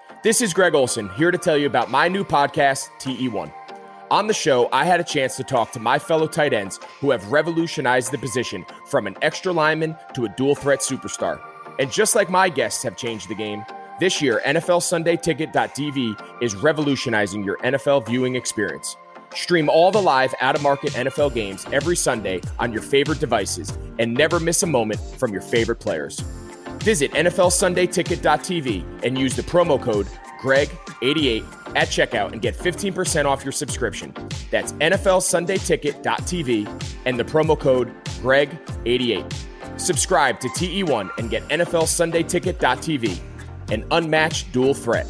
This is Greg Olson, here to tell you about my new podcast, TE1. On the show, I had a chance to talk to my fellow tight ends who have revolutionized the position from an extra lineman to a dual threat superstar. And just like my guests have changed the game, this year, NFLSundayTicket.tv is revolutionizing your NFL viewing experience. Stream all the live out-of-market NFL games every Sunday on your favorite devices and never miss a moment from your favorite players. Visit NFLSundayTicket.tv and use the promo code GREG88 at checkout and get 15% off your subscription. That's NFLSundayTicket.tv and the promo code GREG88. Subscribe to TE1 and get NFLSundayTicket.tv, an unmatched dual threat.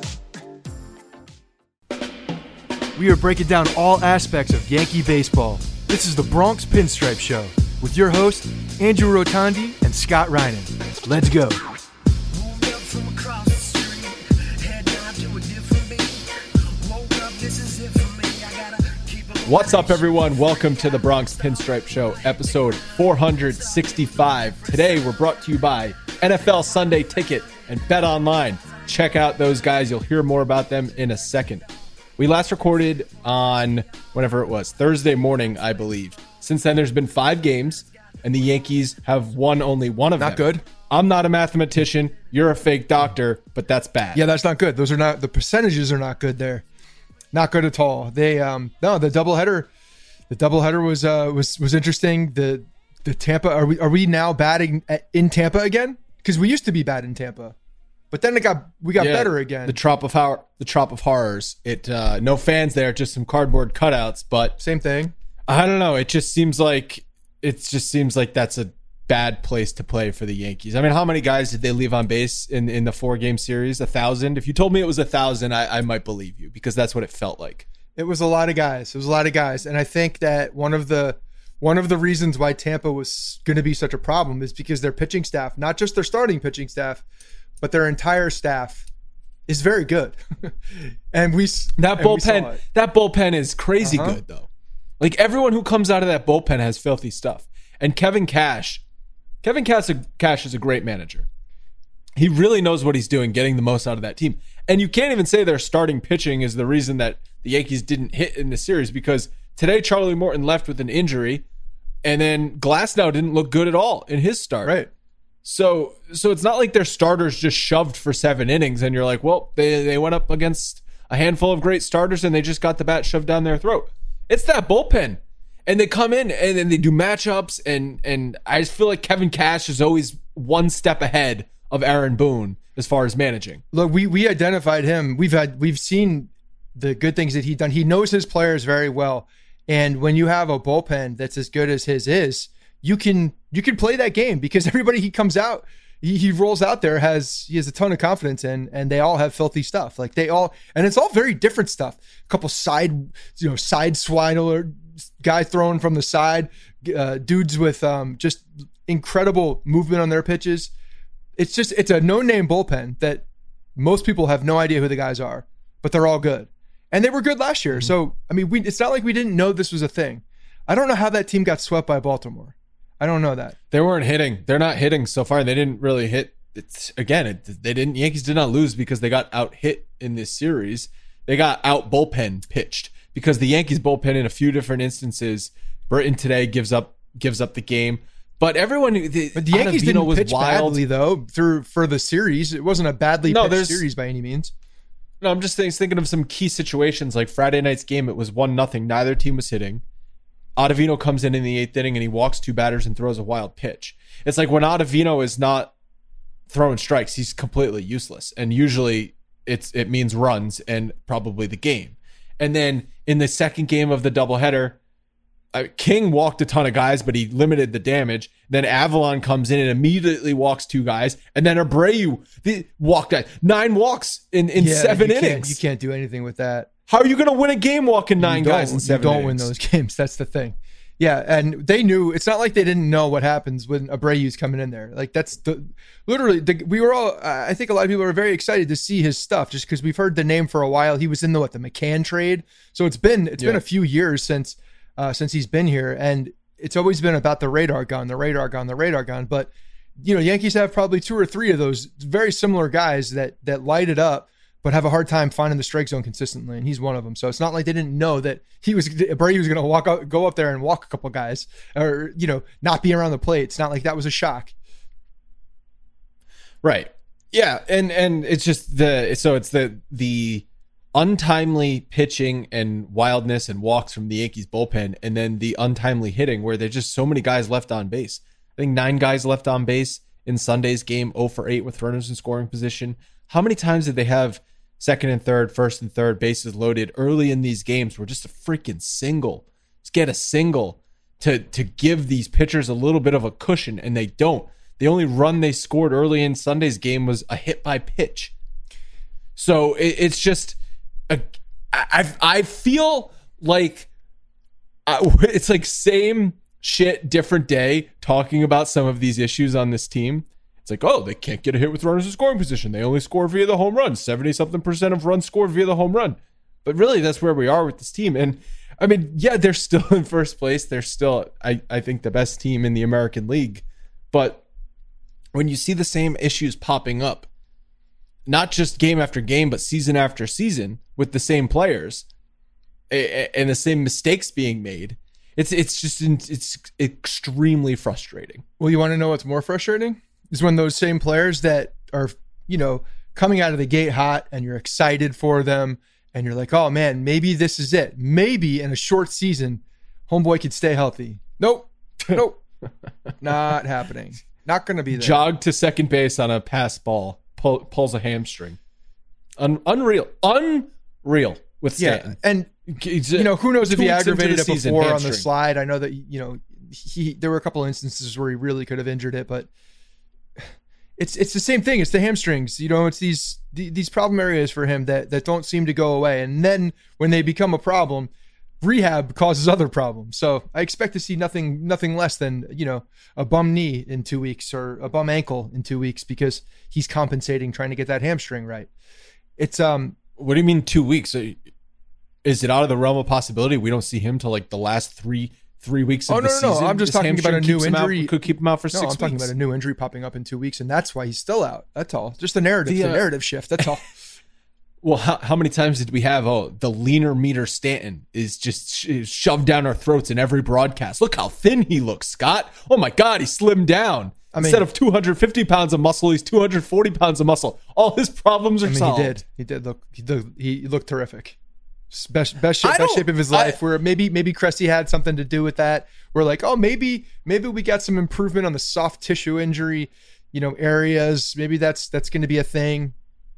We are breaking down all aspects of Yankee baseball. This is the Bronx Pinstripe Show with your hosts, Andrew Rotondi and Scott Reinen. Let's go. What's up, everyone? Welcome to the Bronx Pinstripe Show, episode 465. Today, we're brought to you by NFL Sunday Ticket and Bet Online. Check out those guys. You'll hear more about them in a second. We last recorded on whenever it was, Thursday morning, I believe. Since then, there's been 5 games, and the Yankees have won only one of them. Not good. I'm not a mathematician. You're a fake doctor, but that's bad. Yeah, that's not good. Those are not, the percentages are not good there. Not good at all. They the doubleheader was interesting. The Tampa, are we now batting in Tampa again? Because we used to be bad in Tampa, but then we got better again. The Trop of Horrors. No fans there, just some cardboard cutouts, but same thing. I don't know. It just seems like that's a bad place to play for the Yankees. I mean, how many guys did they leave on base in the 4-game series? 1,000. If you told me it was 1,000, I might believe you, because that's what it felt like. It was a lot of guys. And I think that one of the reasons why Tampa was going to be such a problem is because their pitching staff, not just their starting pitching staff, but their entire staff is very good. and that bullpen is crazy good though. Like, everyone who comes out of that bullpen has filthy stuff. And Kevin Cash is a great manager. He really knows what he's doing, getting the most out of that team. And you can't even say their starting pitching is the reason that the Yankees didn't hit in the series, because today Charlie Morton left with an injury, and then Glasnow didn't look good at all in his start. Right. So it's not like their starters just shoved for 7 innings and you're like, well, they went up against a handful of great starters and they just got the bat shoved down their throat. It's that bullpen. And they come in and then they do matchups, and I just feel like Kevin Cash is always one step ahead of Aaron Boone as far as managing. Look, we identified him. We've seen the good things that he's done. He knows his players very well. And when you have a bullpen that's as good as his is, you can play that game, because everybody he comes out, he rolls out there, he has a ton of confidence in, and they all have filthy stuff. Like, and it's all very different stuff. A couple side swider guy throwing from the side, dudes with just incredible movement on their pitches. It's a no-name bullpen that most people have no idea who the guys are, but they're all good. And they were good last year. So, I mean, it's not like we didn't know this was a thing. I don't know how that team got swept by Baltimore. I don't know that. They weren't hitting. They're not hitting so far. They didn't really hit. Yankees did not lose because they got out hit in this series. They got out bullpen pitched, because the Yankees bullpen in a few different instances, Burton today gives up the game. But the Yankees didn't pitch badly though for the series. It wasn't a badly pitched series by any means. No, I'm just thinking of some key situations, like Friday night's game. It was 1-0. Neither team was hitting. Ottavino comes in the 8th inning and he walks 2 batters and throws a wild pitch. It's like, when Ottavino is not throwing strikes, he's completely useless. And usually it means runs and probably the game. And then in the second game of the doubleheader, King walked a ton of guys, but he limited the damage. Then Avalon comes in and immediately walks 2 guys. And then Abreu walked 9 walks in 7 innings. You can't do anything with that. How are you going to win a game walking 9 guys in 7 innings? You don't win those games. That's the thing. Yeah, and they knew. It's not like they didn't know what happens when Abreu's coming in there. Like, that's we were all, I think a lot of people were very excited to see his stuff, just because we've heard the name for a while. He was in the McCann trade. So it's been a few years since he's been here, and it's always been about the radar gun. But, Yankees have probably 2 or 3 of those very similar guys that light it up. but have a hard time finding the strike zone consistently, and he's one of them. So it's not like they didn't know that Brady was going to go up there and walk a couple guys, or not be around the plate. It's not like that was a shock. Right. Yeah, and it's just the untimely pitching and wildness and walks from the Yankees bullpen, and then the untimely hitting where there's just so many guys left on base. I think 9 guys left on base in Sunday's game, 0 for 8 with runners in scoring position. How many times did they have second and third, first and third bases loaded early in these games where just a freaking single, just get a single to give these pitchers a little bit of a cushion, and they don't. The only run they scored early in Sunday's game was a hit by pitch. So it's just, I feel like it's like same shit, different day talking about some of these issues on this team. It's like, oh, they can't get a hit with runners in scoring position. They only score via the home run. 70-something% of runs scored via the home run. But really, that's where we are with this team. And I mean, yeah, they're still in first place. They're still, I think, the best team in the American League. But when you see the same issues popping up, not just game after game, but season after season with the same players and the same mistakes being made, it's extremely frustrating. Well, you want to know what's more frustrating? Is when those same players that are, coming out of the gate hot and you're excited for them and you're like, oh man, maybe this is it. Maybe in a short season, homeboy could stay healthy. Nope. Not happening. Not going to be there. Jog to second base on a pass ball, pulls a hamstring. Unreal with Stanton. Yeah, and who knows if he aggravated it before on the slide. I know that there were a couple of instances where he really could have injured it, but it's the same thing. It's the hamstrings. It's these problem areas for him that don't seem to go away, and then when they become a problem, rehab causes other problems. So I expect to see nothing less than, a bum knee in 2 weeks or a bum ankle in 2 weeks because he's compensating, trying to get that hamstring right. It's what do you mean 2 weeks? Is it out of the realm of possibility we don't see him till like the last three weeks of the season? No. I'm just talking about a new injury. Could keep him out for 6 weeks. I'm talking about a new injury popping up in 2 weeks, and that's why he's still out. That's all. Just the narrative shift. That's all. Well, how many times did we have, the leaner meter Stanton is just shoved down our throats in every broadcast. Look how thin he looks, Scott. Oh my God, he slimmed down. Instead of 250 pounds of muscle, he's 240 pounds of muscle. All his problems are solved. He looked terrific. Best shape of his life. Where maybe Cressy had something to do with that. We're like, oh, maybe we got some improvement on the soft tissue injury, areas. Maybe that's going to be a thing.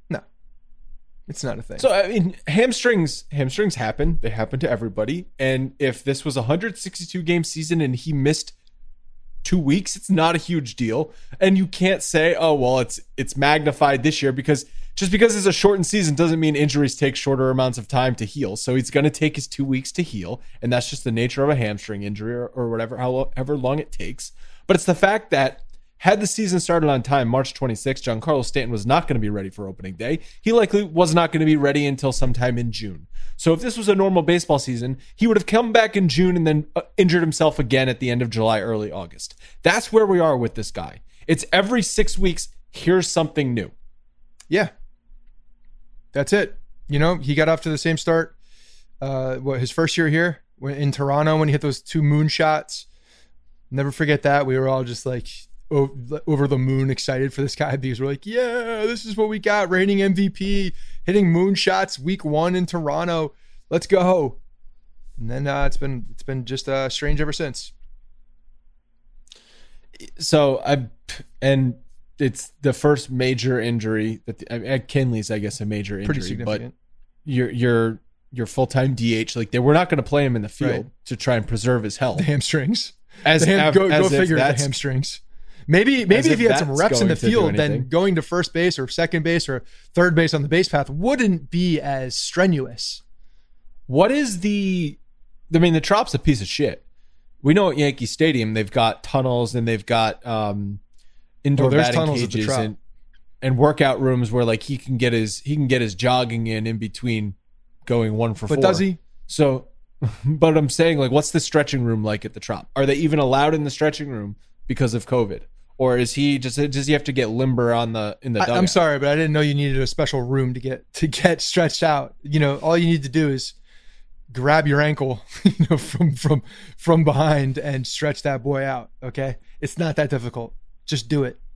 It's not a thing. So, I mean, hamstrings happen. They happen to everybody. And if this was a 162-game season and he missed 2 weeks, it's not a huge deal. And you can't say, oh, well, it's magnified this year because just because it's a shortened season doesn't mean injuries take shorter amounts of time to heal. So he's going to take his 2 weeks to heal. And that's just the nature of a hamstring injury or whatever, however long it takes. But it's the fact that had the season started on time, March 26th, Giancarlo Stanton was not going to be ready for opening day. He likely was not going to be ready until sometime in June. So if this was a normal baseball season, he would have come back in June and then injured himself again at the end of July, early August. That's where we are with this guy. It's every 6 weeks, here's something new. Yeah. That's it. He got off to the same start. His first year here in Toronto when he hit those 2 moon shots. Never forget that. We were all just like, over the moon excited for this guy because we're like, yeah, this is what we got. Reigning MVP, hitting moonshots week 1 in Toronto. Let's go. And then it's been just strange ever since. So and it's the first major injury that Kenley's, I guess, a major injury. Pretty significant. But your full-time DH, like they were not going to play him in the field to try and preserve his health. The hamstrings. Go figure the hamstrings. Maybe if he had some reps in the field, then going to first base or second base or third base on the base path wouldn't be as strenuous. What is the Trop's a piece of shit. We know at Yankee Stadium they've got tunnels and they've got indoor batting cages and workout rooms where like he can get his jogging in between going 1 for 4. But does he? So, but I'm saying, like, what's the stretching room like at the Trop? Are they even allowed in the stretching room because of COVID? or does he have to get limber in the dugout? I'm sorry, but I didn't know you needed a special room to get stretched out. All you need to do is grab your ankle, from behind and stretch that boy out. Okay, it's not that difficult. Just do it.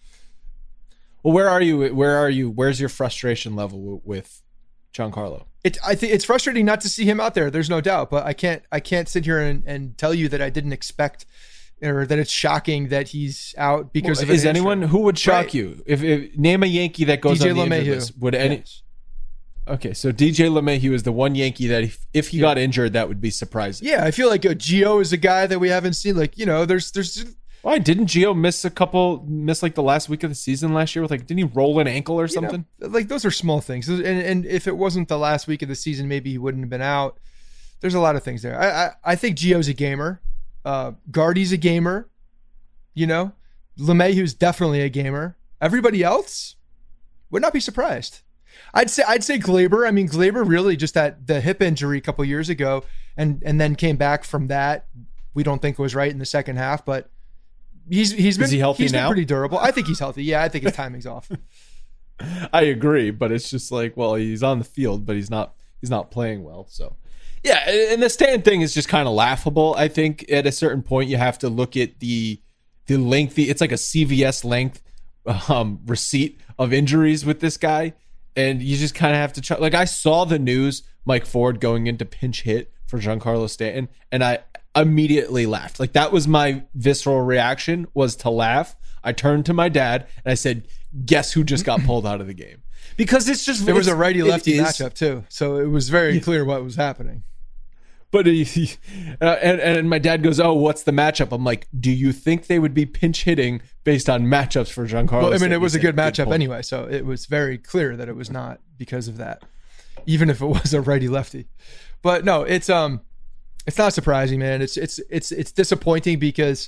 Well, where are you? Where's your frustration level with Giancarlo? I think it's frustrating not to see him out there. There's no doubt, but I can't sit here and tell you that I didn't expect, or that it's shocking that he's out because of. Is anyone who would shock you? If name a Yankee that goes DJ on the LeMahieu. injured list. Would any? Yes. Okay, so DJ LeMahieu is the one Yankee that if he got injured, that would be surprising. Yeah, I feel like Gio is a guy that we haven't seen. Like, there's. Why didn't Gio miss like the last week of the season last year with didn't he roll an ankle or something? Those are small things. And if it wasn't the last week of the season, maybe he wouldn't have been out. There's a lot of things there. I think Gio's a gamer. Gardy's a gamer. LeMahieu's definitely a gamer. Everybody else would not be surprised. I'd say Gleyber. I mean, Gleyber really just had the hip injury a couple years ago and then came back from that. We don't think it was right in the second half, but He's been healthy he's now? been pretty durable. I think he's healthy. Yeah, I think his timing's off. I agree, but it's just he's on the field, but he's not playing well. So yeah, and the Stan thing is just kind of laughable. I think at a certain point you have to look at the lengthy. It's like a CVS length receipt of injuries with this guy, and you just kind of have to try. I saw the news, Mike Ford going into pinch hit for Giancarlo Stanton, and I immediately laughed. That was my visceral reaction, was to laugh. I turned to my dad and I said, guess who just got pulled out of the game? Because there was a righty-lefty matchup too, so it was very clear what was happening. But and my dad goes, oh, what's the matchup? I'm like, do you think they would be pinch hitting based on matchups for Giancarlo? Well, I mean, it was a good matchup anyway, so it was very clear that it was not because of that, even if it was a righty-lefty. But no, it's not surprising, man. It's disappointing because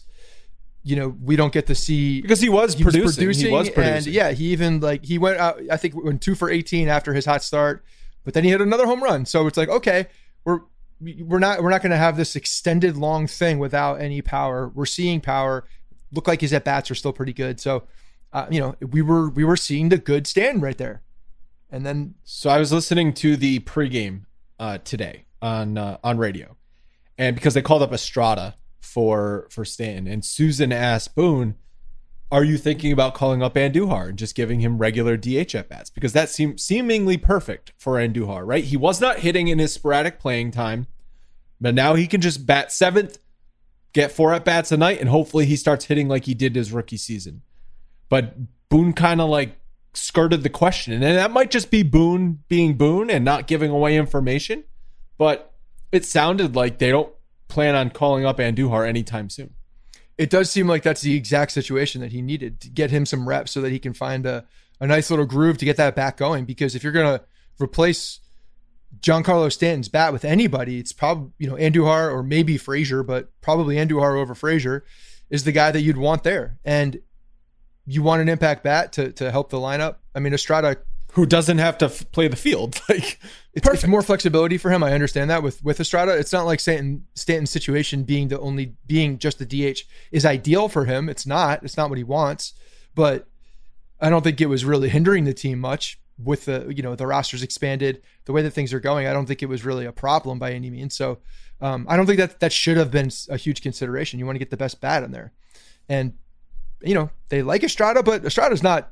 we don't get to see, because he was producing, and yeah, he even he went out. I think went 2 for 18 after his hot start, but then he hit another home run. So it's okay, we're not going to have this extended long thing without any power. We're seeing power. Look like his at bats are still pretty good. So we were seeing the good Stanton right there, and then so I was listening to the pregame today on radio. And because they called up Estrada for Stanton, and Susan asked Boone, are you thinking about calling up Andujar and just giving him regular DH at bats? Because that seemed seemingly perfect for Andujar, right? He was not hitting in his sporadic playing time, but now he can just bat seventh, get 4 at bats a night, and hopefully he starts hitting like he did his rookie season. But Boone kind of skirted the question, and that might just be Boone being Boone and not giving away information, but it sounded like they don't plan on calling up Andujar anytime soon. It does seem like that's the exact situation that he needed to get him some reps so that he can find a nice little groove to get that bat going. Because if you're going to replace Giancarlo Stanton's bat with anybody, it's probably, Andujar or maybe Frazier, but probably Andujar over Frazier is the guy that you'd want there. And you want an impact bat to help the lineup. I mean, Estrada, who doesn't have to play the field. It's more flexibility for him. I understand that with Estrada. It's not like Stanton's situation being just the DH is ideal for him. It's not what he wants, but I don't think it was really hindering the team much with the rosters expanded, the way that things are going. I don't think it was really a problem by any means. So I don't think that should have been a huge consideration. You want to get the best bat in there, and they like Estrada, but Estrada's not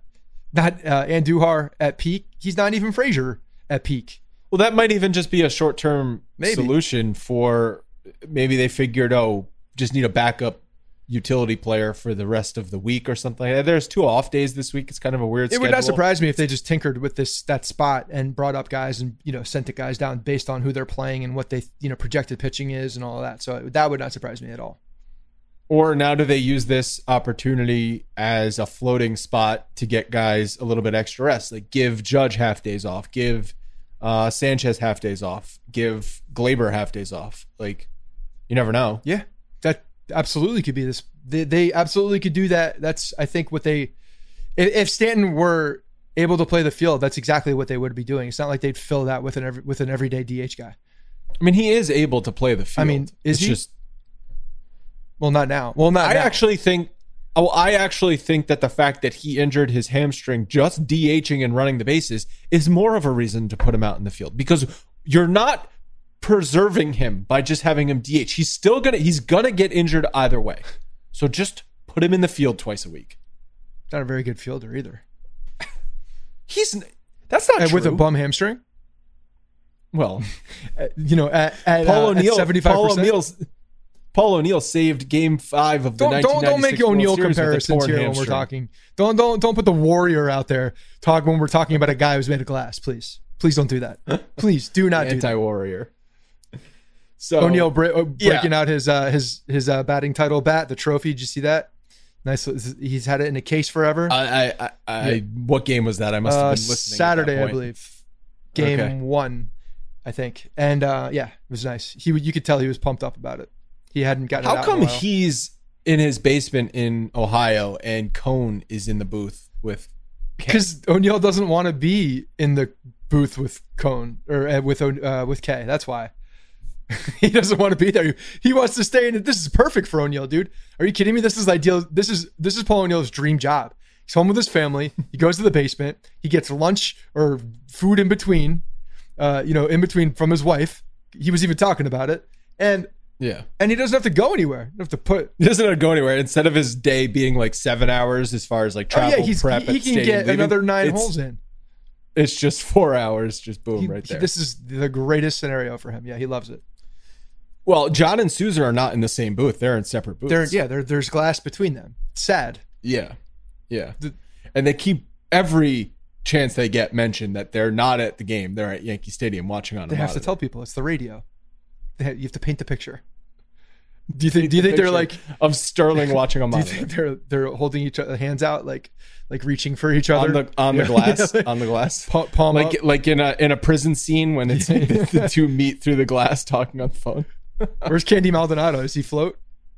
Andujar at peak. He's not even Frazier at peak. Well, that might even just be a short-term solution for maybe they figured, just need a backup utility player for the rest of the week or something. There's 2 off days this week. It's kind of a weird schedule. It would not surprise me if they just tinkered with that spot and brought up guys and sent the guys down based on who they're playing and what they projected pitching is and all of that. So that would not surprise me at all. Or now do they use this opportunity as a floating spot to get guys a little bit extra rest? Give Judge half days off, give Sanchez half days off, give Gleyber half days off. You never know. Yeah, that absolutely could be this. They absolutely could do that. That's, I think, what if Stanton were able to play the field, that's exactly what they would be doing. It's not like they'd fill that with an everyday DH guy. I mean, he is able to play the field. I mean, is he? Just, well, not now. Well, not. I now. actually think Oh, I actually think that the fact that he injured his hamstring just DHing and running the bases is more of a reason to put him out in the field, because you're not preserving him by just having him DH. He's gonna get injured either way. So just put him in the field twice a week. Not a very good fielder either. That's not true. With a bum hamstring? Well, at Paul O'Neill, 75%. Paul O'Neill saved Game 5 of the 1996 Don't make World O'Neill Series comparisons here when we're talking. Don't put the Warrior out there when we're talking about a guy who's made of glass. Please don't do that. Please do not do that. Anti-Warrior. So O'Neill breaking out his batting title bat, the trophy. Did you see that? Nice. He's had it in a case forever. What game was that? I must have been listening. Saturday, I believe. Game 1, I think. And it was nice. You could tell he was pumped up about it. He hadn't gotten it out. How come he's in his basement in Ohio and Cone is in the booth with K? Because O'Neill doesn't want to be in the booth with Cone or with K. That's why. He doesn't want to be there. He wants to stay in it. This is perfect for O'Neill, dude. Are you kidding me? This is ideal. This is Paul O'Neill's dream job. He's home with his family. He goes to the basement. He gets lunch or food in between, in between from his wife. He was even talking about it. And he doesn't have to go anywhere. He doesn't have to go anywhere. Instead of his day being like 7 hours as far as like travel prep, he can get another 9 holes in. It's just 4 hours, just boom, right there. This is the greatest scenario for him. Yeah, he loves it. Well, John and Sousa are not in the same booth. They're in separate booths. There's glass between them. It's sad. Yeah. And they keep every chance they get mentioned that they're not at the game. They're at Yankee Stadium watching on a monitor. They have to tell people. It's the radio. You have to paint the picture. Do you think they're like of Sterling watching a monitor? Do you think they're holding each other hands out like reaching for each other on the glass on the glass palm like up? Like in a prison scene when it's the two meet through the glass talking on the phone. Where's Candy Maldonado? Does he float?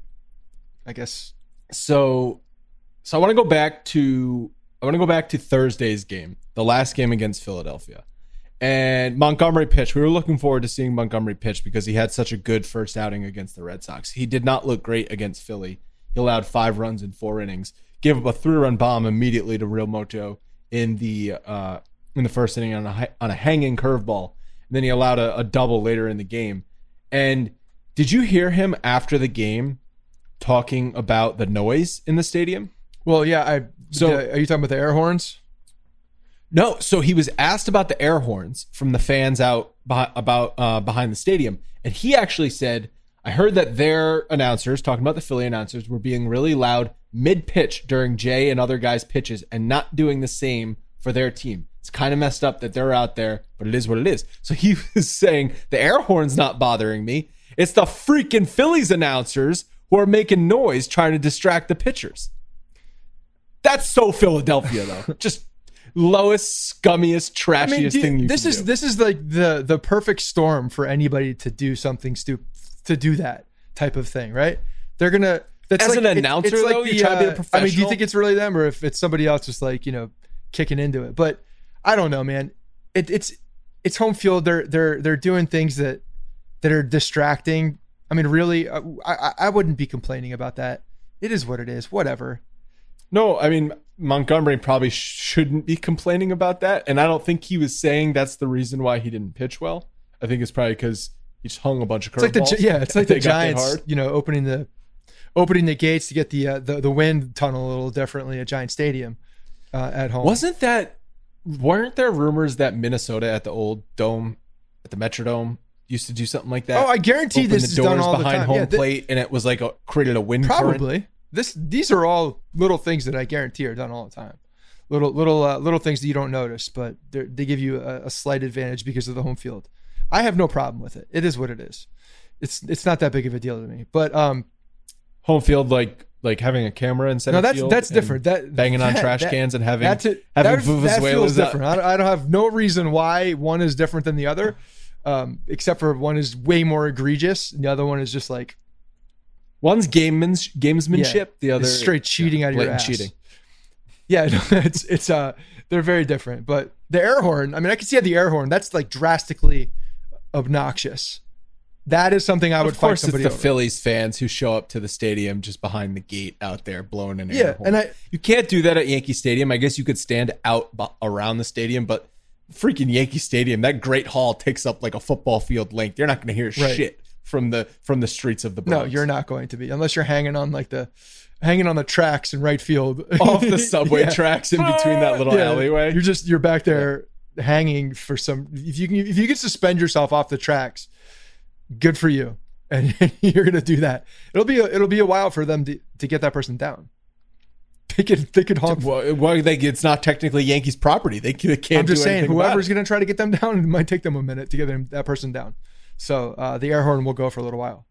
I guess. So I want to go back to Thursday's game, the last game against Philadelphia. And Montgomery pitched. We were looking forward to seeing Montgomery pitch because he had such a good first outing against the Red Sox. He did not look great against Philly. He allowed 5 runs in 4 innings, gave up a 3-run bomb immediately to Real Muto in the first inning on a hanging curveball. And then he allowed a double later in the game. And did you hear him after the game talking about the noise in the stadium? Well, yeah. Are you talking about the air horns? No, so he was asked about the air horns from the fans out behind the stadium, and he actually said, I heard that their announcers, talking about the Philly announcers, were being really loud mid-pitch during Jay and other guys' pitches and not doing the same for their team. It's kind of messed up that they're out there, but it is what it is. So he was saying, the air horn's not bothering me. It's the freaking Phillies announcers who are making noise trying to distract the pitchers. That's so Philadelphia, though. Just lowest, scummiest, trashiest thing you can do. This is like the perfect storm for anybody to do something stupid, to do that type of thing, right? They're gonna. That's as like, an announcer, it's though, like you try to be a professional. I mean, do you think it's really them, or if it's somebody else just like kicking into it? But I don't know, man. It's home field. They're doing things that are distracting. I mean, really, I wouldn't be complaining about that. It is what it is. Whatever. No, I mean, Montgomery probably shouldn't be complaining about that. And I don't think he was saying that's the reason why he didn't pitch well. I think it's probably because he just hung a bunch of curveballs. It's like the Giants, opening the gates to get the wind tunnel a little differently at Giant Stadium at home. Weren't there rumors that Minnesota at the old dome, at the Metrodome, used to do something like that? Oh, I guarantee this is done all the time. Behind home plate, and it was like created a wind probably. current. These are all little things that I guarantee are done all the time. Little things that you don't notice, but they give you a slight advantage because of the home field. I have no problem with it. It is what it is. It's not that big of a deal to me. But home field, like having a camera instead of field. That's different. That banging on trash cans and having that feels different. I don't have no reason why one is different than the other, except for one is way more egregious, and the other one is just like. One's gamesmanship, the other is straight cheating out of your ass. Cheating. Yeah, no, it's they're very different. But the air horn, I mean, I can see how the air horn, that's like drastically obnoxious. That is something I would fight somebody Of course, it's the over. Phillies fans who show up to the stadium just behind the gate out there blowing an air Yeah, horn. and you can't do that at Yankee Stadium. I guess you could stand out around the stadium, but freaking Yankee Stadium, that Great Hall takes up like a football field length. You're not going to hear shit from the streets of the Bronx. No, you're not going to be, unless you're hanging on the tracks in right field, off the subway tracks in between that little alleyway. You're back there hanging for some. If you can suspend yourself off the tracks, good for you. And you're gonna do that. It'll be a while for them to get that person down. They could honk. It's not technically Yankees property. They can't. I'm just saying, whoever's going gonna try to get them down, it might take them a minute to get that person down. So the air horn will go for a little while.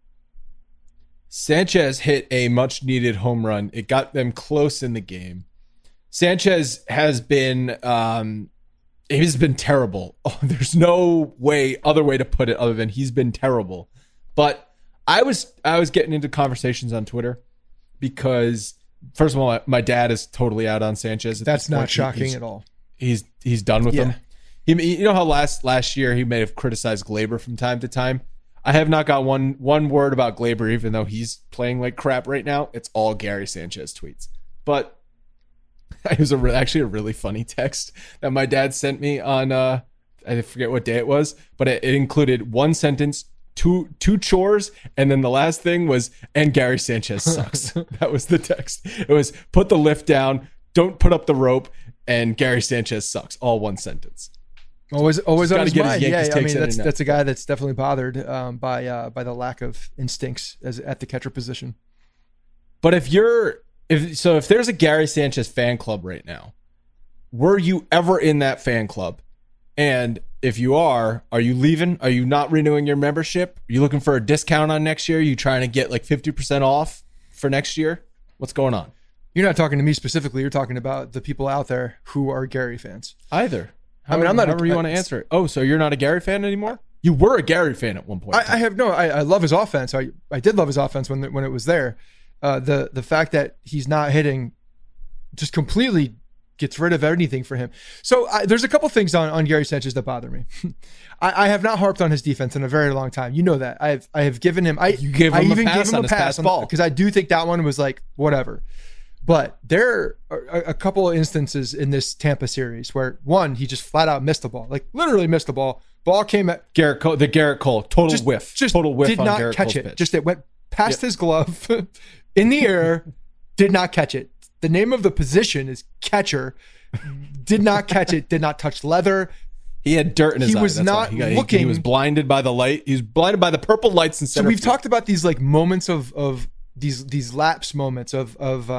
Sanchez hit a much needed home run. It got them close in the game. Sanchez has been he's been terrible. Oh, there's no other way to put it other than he's been terrible. But I was getting into conversations on Twitter because, first of all, my dad is totally out on Sanchez. That's not shocking at all. He's done with him. You know how last year he may have criticized Glaber from time to time. I have not got one word about Glaber, even though he's playing like crap right now. It's all Gary Sanchez tweets. But it was actually a really funny text that my dad sent me on I forget what day it was, but it included one sentence, two chores, and then the last thing was, and Gary Sanchez sucks. That was the text. It was, put the lift down, don't put up the rope, and Gary Sanchez sucks. All one sentence. Always on his mind. Yeah, I mean that's a guy that's definitely bothered by the lack of instincts at the catcher position. But if there's a Gary Sanchez fan club right now, were you ever in that fan club? And if you are you leaving? Are you not renewing your membership? Are you looking for a discount on next year? Are you trying to get like 50% off for next year? What's going on? You're not talking to me specifically. You're talking about the people out there who are Gary fans. I'm not. However you want to answer it. Oh, so you're not a Gary fan anymore? You were a Gary fan at one point. I love his offense. I did love his offense when it was there. The fact that he's not hitting just completely gets rid of anything for him. So there's a couple things on Gary Sanchez that bother me. I have not harped on his defense in a very long time. You know that. I have given him. You gave him a pass on his pass ball because I do think that one was like whatever. But there are a couple of instances in this Tampa series where, one, he just flat out missed the ball, like literally missed the ball. Ball came at Garrett Cole, total whiff. Total whiff. Did on not Garrett catch Cole's it. pitch. Just it went past his glove in the air, did not catch it. The name of the position is catcher. Did not catch it, did not touch leather. He had dirt in his eye. He was not looking. He was blinded by the light. He was blinded by the purple lights in center. So we've field. talked about these like moments of these lapse moments of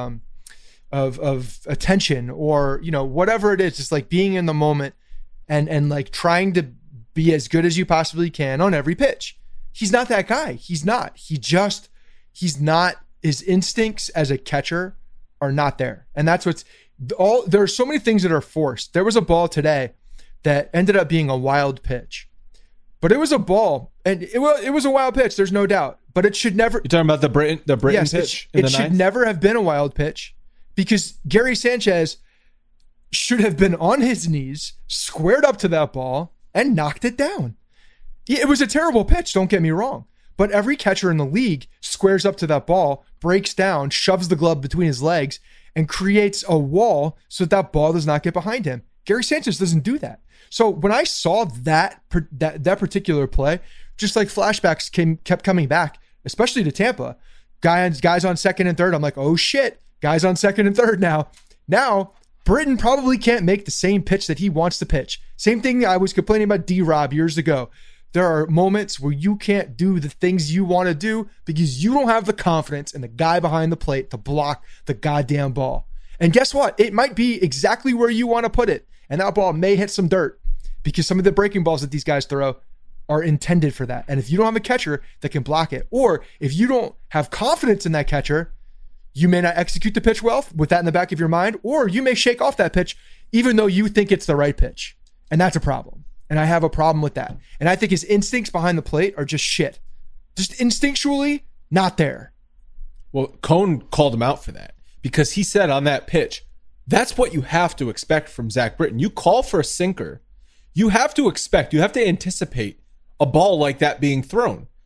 attention, or whatever it is, just like being in the moment and like trying to be as good as you possibly can on every pitch. He's not that guy. He's not. He's not. His instincts as a catcher are not there, and that's what's all. There are so many things that are forced. There was a ball today that ended up being a wild pitch, but it was a ball, and it was a wild pitch. There's no doubt, but it should never. You're talking about the Britton pitch. It should never have been a wild pitch. Because Gary Sanchez should have been on his knees, squared up to that ball, and knocked it down. It was a terrible pitch, don't get me wrong. But every catcher in the league squares up to that ball, breaks down, shoves the glove between his legs, and creates a wall so that ball does not get behind him. Gary Sanchez doesn't do that. So when I saw that particular play, just like flashbacks kept coming back, especially to Tampa. Guys on second and third, I'm like, oh shit. Guys on second and third now. Now, Britton probably can't make the same pitch that he wants to pitch. Same thing I was complaining about D-Rob years ago. There are moments where you can't do the things you want to do because you don't have the confidence in the guy behind the plate to block the goddamn ball. And guess what? It might be exactly where you want to put it. And that ball may hit some dirt because some of the breaking balls that these guys throw are intended for that. And if you don't have a catcher that can block it, or if you don't have confidence in that catcher, you may not execute the pitch well with that in the back of your mind, or you may shake off that pitch even though you think it's the right pitch. And that's a problem. And I have a problem with that. And I think his instincts behind the plate are just shit. Just instinctually not there. Well, Cone called him out for that because he said on that pitch, that's what you have to expect from Zach Britton. You call for a sinker. You have to anticipate a ball like that being thrown.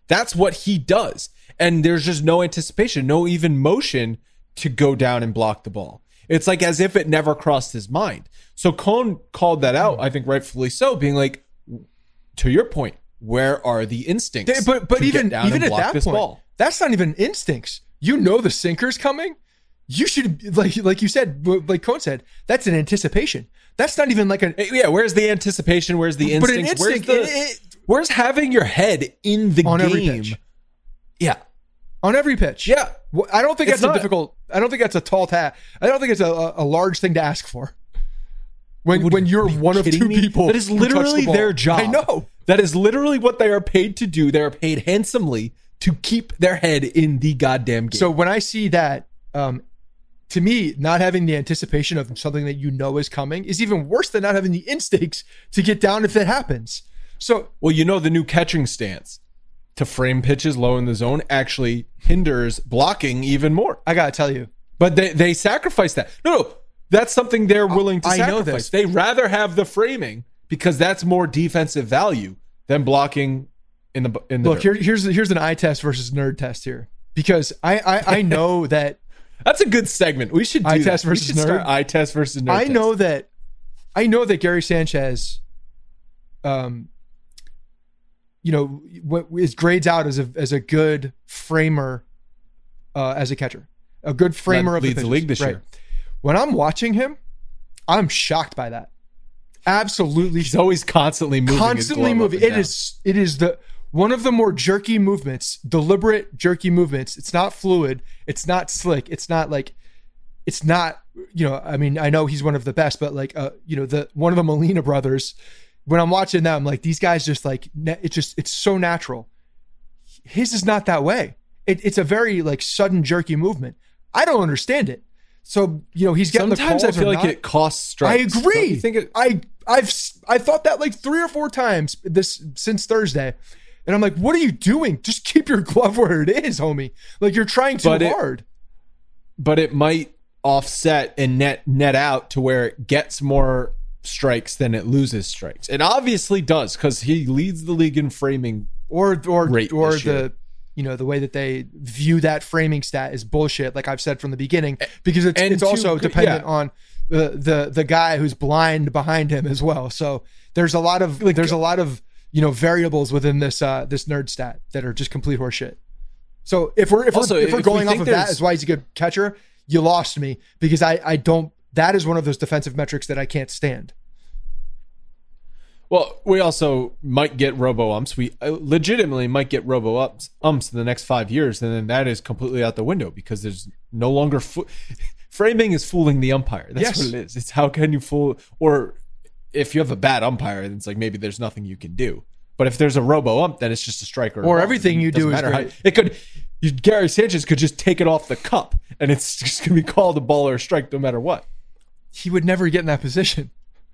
That's what he does. And there's just no anticipation, no even motion to go down and block the ball. It's like as if it never crossed his mind. So Cohn called that out, I think rightfully so, being like, to your point, where are the instincts? But even at that point, ball? That's not even instincts. You know the sinker's coming. You should, like you said, like Cohn said, that's an anticipation. That's not even like a... Yeah, where's the anticipation? Where's the instincts? But an instinct, where's having your head in the on game? Every pitch. Yeah. On every pitch. Yeah. I don't think that's a difficult... I don't think that's a tall task. I don't think it's a large thing to ask for. When you're one of two people... That is literally their job. I know. That is literally what they are paid to do. They are paid handsomely to keep their head in the goddamn game. So when I see that... to me, not having the anticipation of something that you know is coming is even worse than not having the instincts to get down if it happens. So, well, the new catching stance to frame pitches low in the zone actually hinders blocking even more. I gotta tell you, but they sacrifice that. No, that's something they're willing to sacrifice. I know this. They rather have the framing because that's more defensive value than blocking in the. Look, here's an eye test versus nerd test here, because I know that. That's a good segment. We should do eye test versus nerd. Eye test versus nerd. I know that Gary Sanchez, is grades out as a good framer, as a catcher, a good framer of leads the league this year. When I'm watching him, I'm shocked by that. Absolutely, he's always constantly moving. Constantly moving. It is one of the more jerky movements, deliberate jerky movements. It's not fluid. It's not slick. It's not, I mean, I know he's one of the best, but one of the Molina brothers, when I'm watching them, like, these guys just it's so natural. His is not that way. It's a very sudden jerky movement. I don't understand it. So, he's getting sometimes the calls. I feel like it costs strikes. I agree. I've thought that 3 or 4 times since Thursday. And I'm like, what are you doing? Just keep your glove where it is, homie. You're trying too hard. But it might offset and net out to where it gets more strikes than it loses strikes. It obviously does, because he leads the league in framing the way that they view that framing stat is bullshit, like I've said from the beginning, because it's also dependent on the guy who's blind behind him as well. So there's a lot of variables within this nerd stat that are just complete horseshit. So if we're going off of that as why he's a good catcher, you lost me, because I don't. That is one of those defensive metrics that I can't stand. Well, we also might get robo-umps. We legitimately might get robo-umps in the next 5 years, and then that is completely out the window, because there's no longer framing is fooling the umpire. That's what it is. It's how can you fool, or if you have a bad umpire, then it's like maybe there's nothing you can do. But if there's a robo-ump, then it's just a strike or everything you do is great. Gary Sanchez could just take it off the cup, and it's just going to be called a ball or a strike no matter what. He would never get in that position.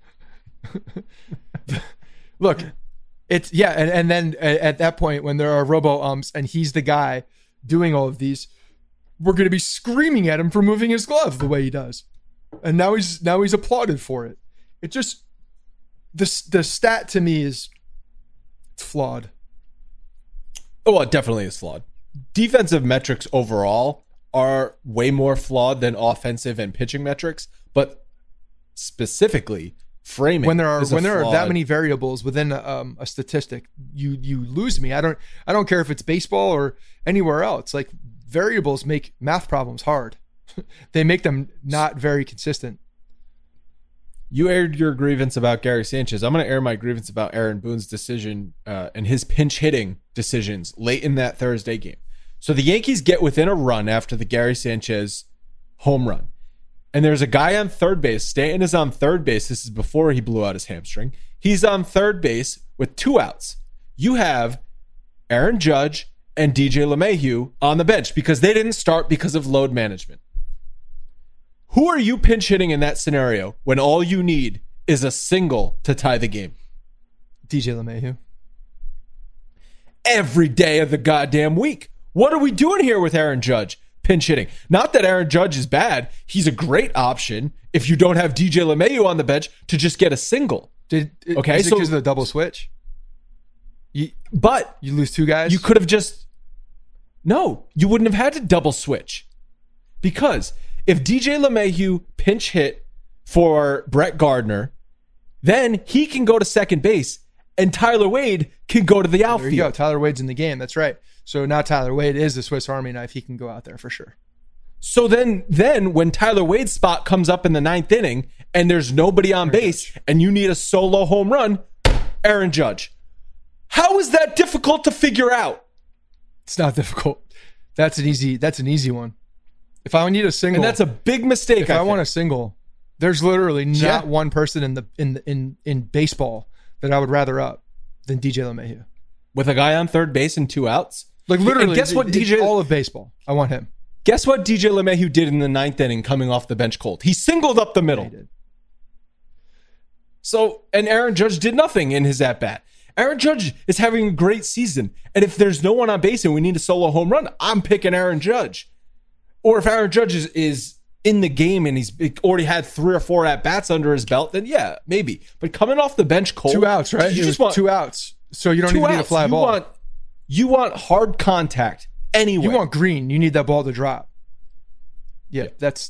Look, and then at that point, when there are robo-umps and he's the guy doing all of these, we're going to be screaming at him for moving his glove the way he does. And now he's applauded for it. It just, the stat to me it's flawed. Oh, well, it definitely is flawed. Defensive metrics overall are way more flawed than offensive and pitching metrics, but specifically framing. When there are that many variables within a statistic, you lose me. I don't care if it's baseball or anywhere else. Like, variables make math problems hard. They make them not very consistent. You aired your grievance about Gary Sanchez. I'm going to air my grievance about Aaron Boone's decision and his pinch hitting decisions late in that Thursday game. So the Yankees get within a run after the Gary Sanchez home run. And there's a guy on third base. Stanton is on third base. This is before he blew out his hamstring. He's on third base with 2 outs. You have Aaron Judge and DJ LeMahieu on the bench because they didn't start because of load management. Who are you pinch hitting in that scenario when all you need is a single to tie the game? DJ LeMahieu. Every day of the goddamn week. What are we doing here with Aaron Judge? Pinch hitting. Not that Aaron Judge is bad. He's a great option if you don't have DJ LeMahieu on the bench to just get a single. Is it because of the double switch? But You lose 2 guys. you could have just no. You wouldn't have had to double switch, because if DJ LeMahieu pinch hit for Brett Gardner, then he can go to second base, and Tyler Wade can go to the outfield. There you go. Tyler Wade's in the game. That's right. So now Tyler Wade is the Swiss Army knife. He can go out there for sure. So then when Tyler Wade's spot comes up in the 9th inning and there's nobody on base and you need a solo home run, Aaron Judge. How is that difficult to figure out? It's not difficult. That's an easy one. If I need a single, And that's a big mistake. if I want a single, there's literally not Yeah. one person in baseball that I would rather up than DJ LeMahieu. with a guy on third base and 2 outs. Like literally, And guess what DJ all of baseball. I want him. Guess what DJ LeMahieu did in the 9th inning coming off the bench cold? He singled up the middle. He did. So, and Aaron Judge did nothing in his at-bat. Aaron Judge is having a great season. And if there's no one on base and we need a solo home run, I'm picking Aaron Judge. Or if Aaron Judge is in the game and he's already had 3 or 4 at-bats under his belt, then yeah, maybe. But coming off the bench cold. 2 outs, right? You It just was want 2 outs. So you don't 2 even need a outs. fly ball. You want hard contact anyway. You want green. You need that ball to drop. Yeah, that's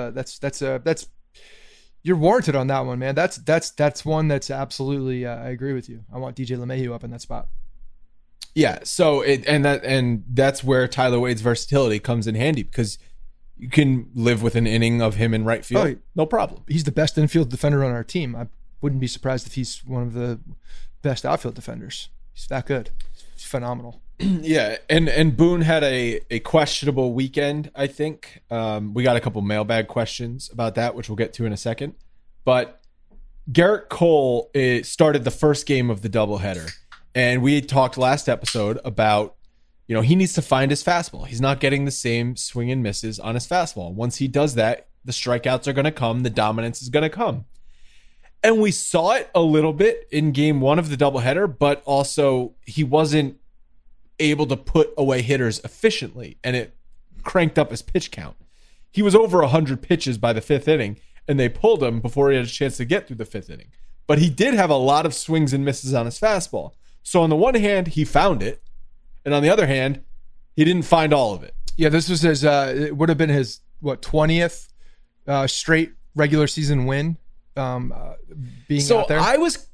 you're warranted on that one, man. That's one that's absolutely. I agree with you. I want DJ LeMahieu up in that spot. Yeah, so that's where Tyler Wade's versatility comes in handy, because you can live with an inning of him in right field, no problem. He's the best infield defender on our team. I wouldn't be surprised if he's one of the best outfield defenders. He's that good. He's phenomenal. Yeah, and Boone had a questionable weekend, I think. We got a couple mailbag questions about that, which we'll get to in a second. But Garrett Cole started the first game of the doubleheader. And we talked last episode about, he needs to find his fastball. He's not getting the same swing and misses on his fastball. Once he does that, the strikeouts are going to come. The dominance is going to come. And we saw it a little bit in game 1 of the doubleheader, but also he wasn't able to put away hitters efficiently, and it cranked up his pitch count. He was over 100 pitches by the 5th inning, and they pulled him before he had a chance to get through the 5th inning. But he did have a lot of swings and misses on his fastball. So on the one hand, he found it, and on the other hand, he didn't find all of it. Yeah, this was his. It would have been his 20th straight regular season win. Being out there.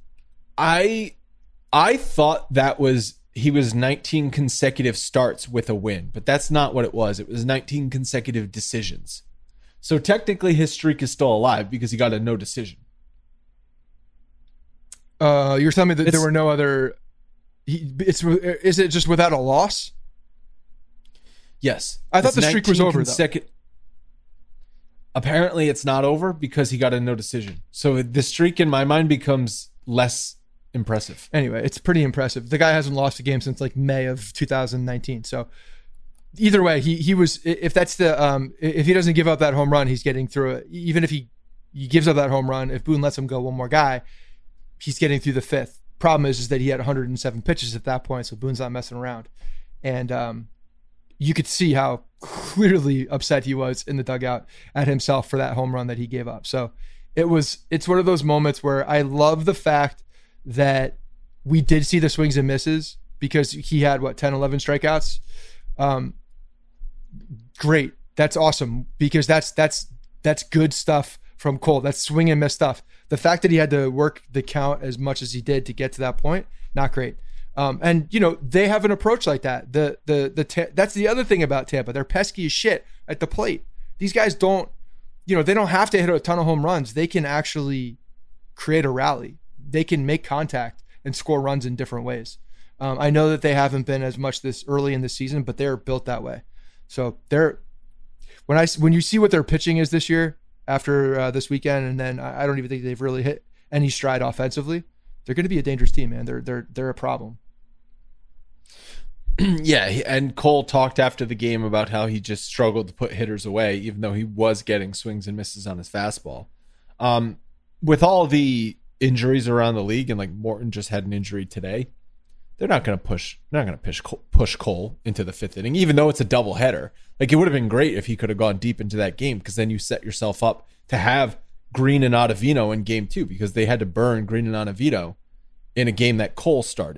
I thought that was. He was 19 consecutive starts with a win, but that's not what it was. It was 19 consecutive decisions. So technically his streak is still alive because he got a no decision. You're telling me that there were no other... Is it just without a loss? Yes. I thought the streak was over, though. Apparently it's not over because he got a no decision. So the streak in my mind becomes less impressive. Anyway, it's pretty impressive. The guy hasn't lost a game since like May of 2019. So either way, he was, if that's the, if he doesn't give up that home run, he's getting through it. Even if he gives up that home run, if Boone lets him go one more guy, he's getting through the 5th. Problem is that he had 107 pitches at that point. So Boone's not messing around. And you could see how clearly upset he was in the dugout at himself for that home run that he gave up. So it's one of those moments where I love the fact that we did see the swings and misses because he had 10, 11 strikeouts. Great. That's awesome because that's good stuff from Cole. That's swing and miss stuff. The fact that he had to work the count as much as he did to get to that point, not great. And they have an approach like that. That's the other thing about Tampa. They're pesky as shit at the plate. These guys don't, they don't have to hit a ton of home runs. They can actually create a rally. They can make contact and score runs in different ways. I know that they haven't been as much this early in the season, but they're built that way. So when you see what their pitching is this year after this weekend, and then I don't even think they've really hit any stride offensively. They're going to be a dangerous team, man. They're a problem. Yeah, and Cole talked after the game about how he just struggled to put hitters away, even though he was getting swings and misses on his fastball. With all the injuries around the league, and like Morton just had an injury today, they're not going to push Cole into the 5th inning, even though it's a doubleheader. Like, it would have been great if he could have gone deep into that game, because then you set yourself up to have Green and Ottavino in game 2, because they had to burn Green and Ottavino in a game that Cole started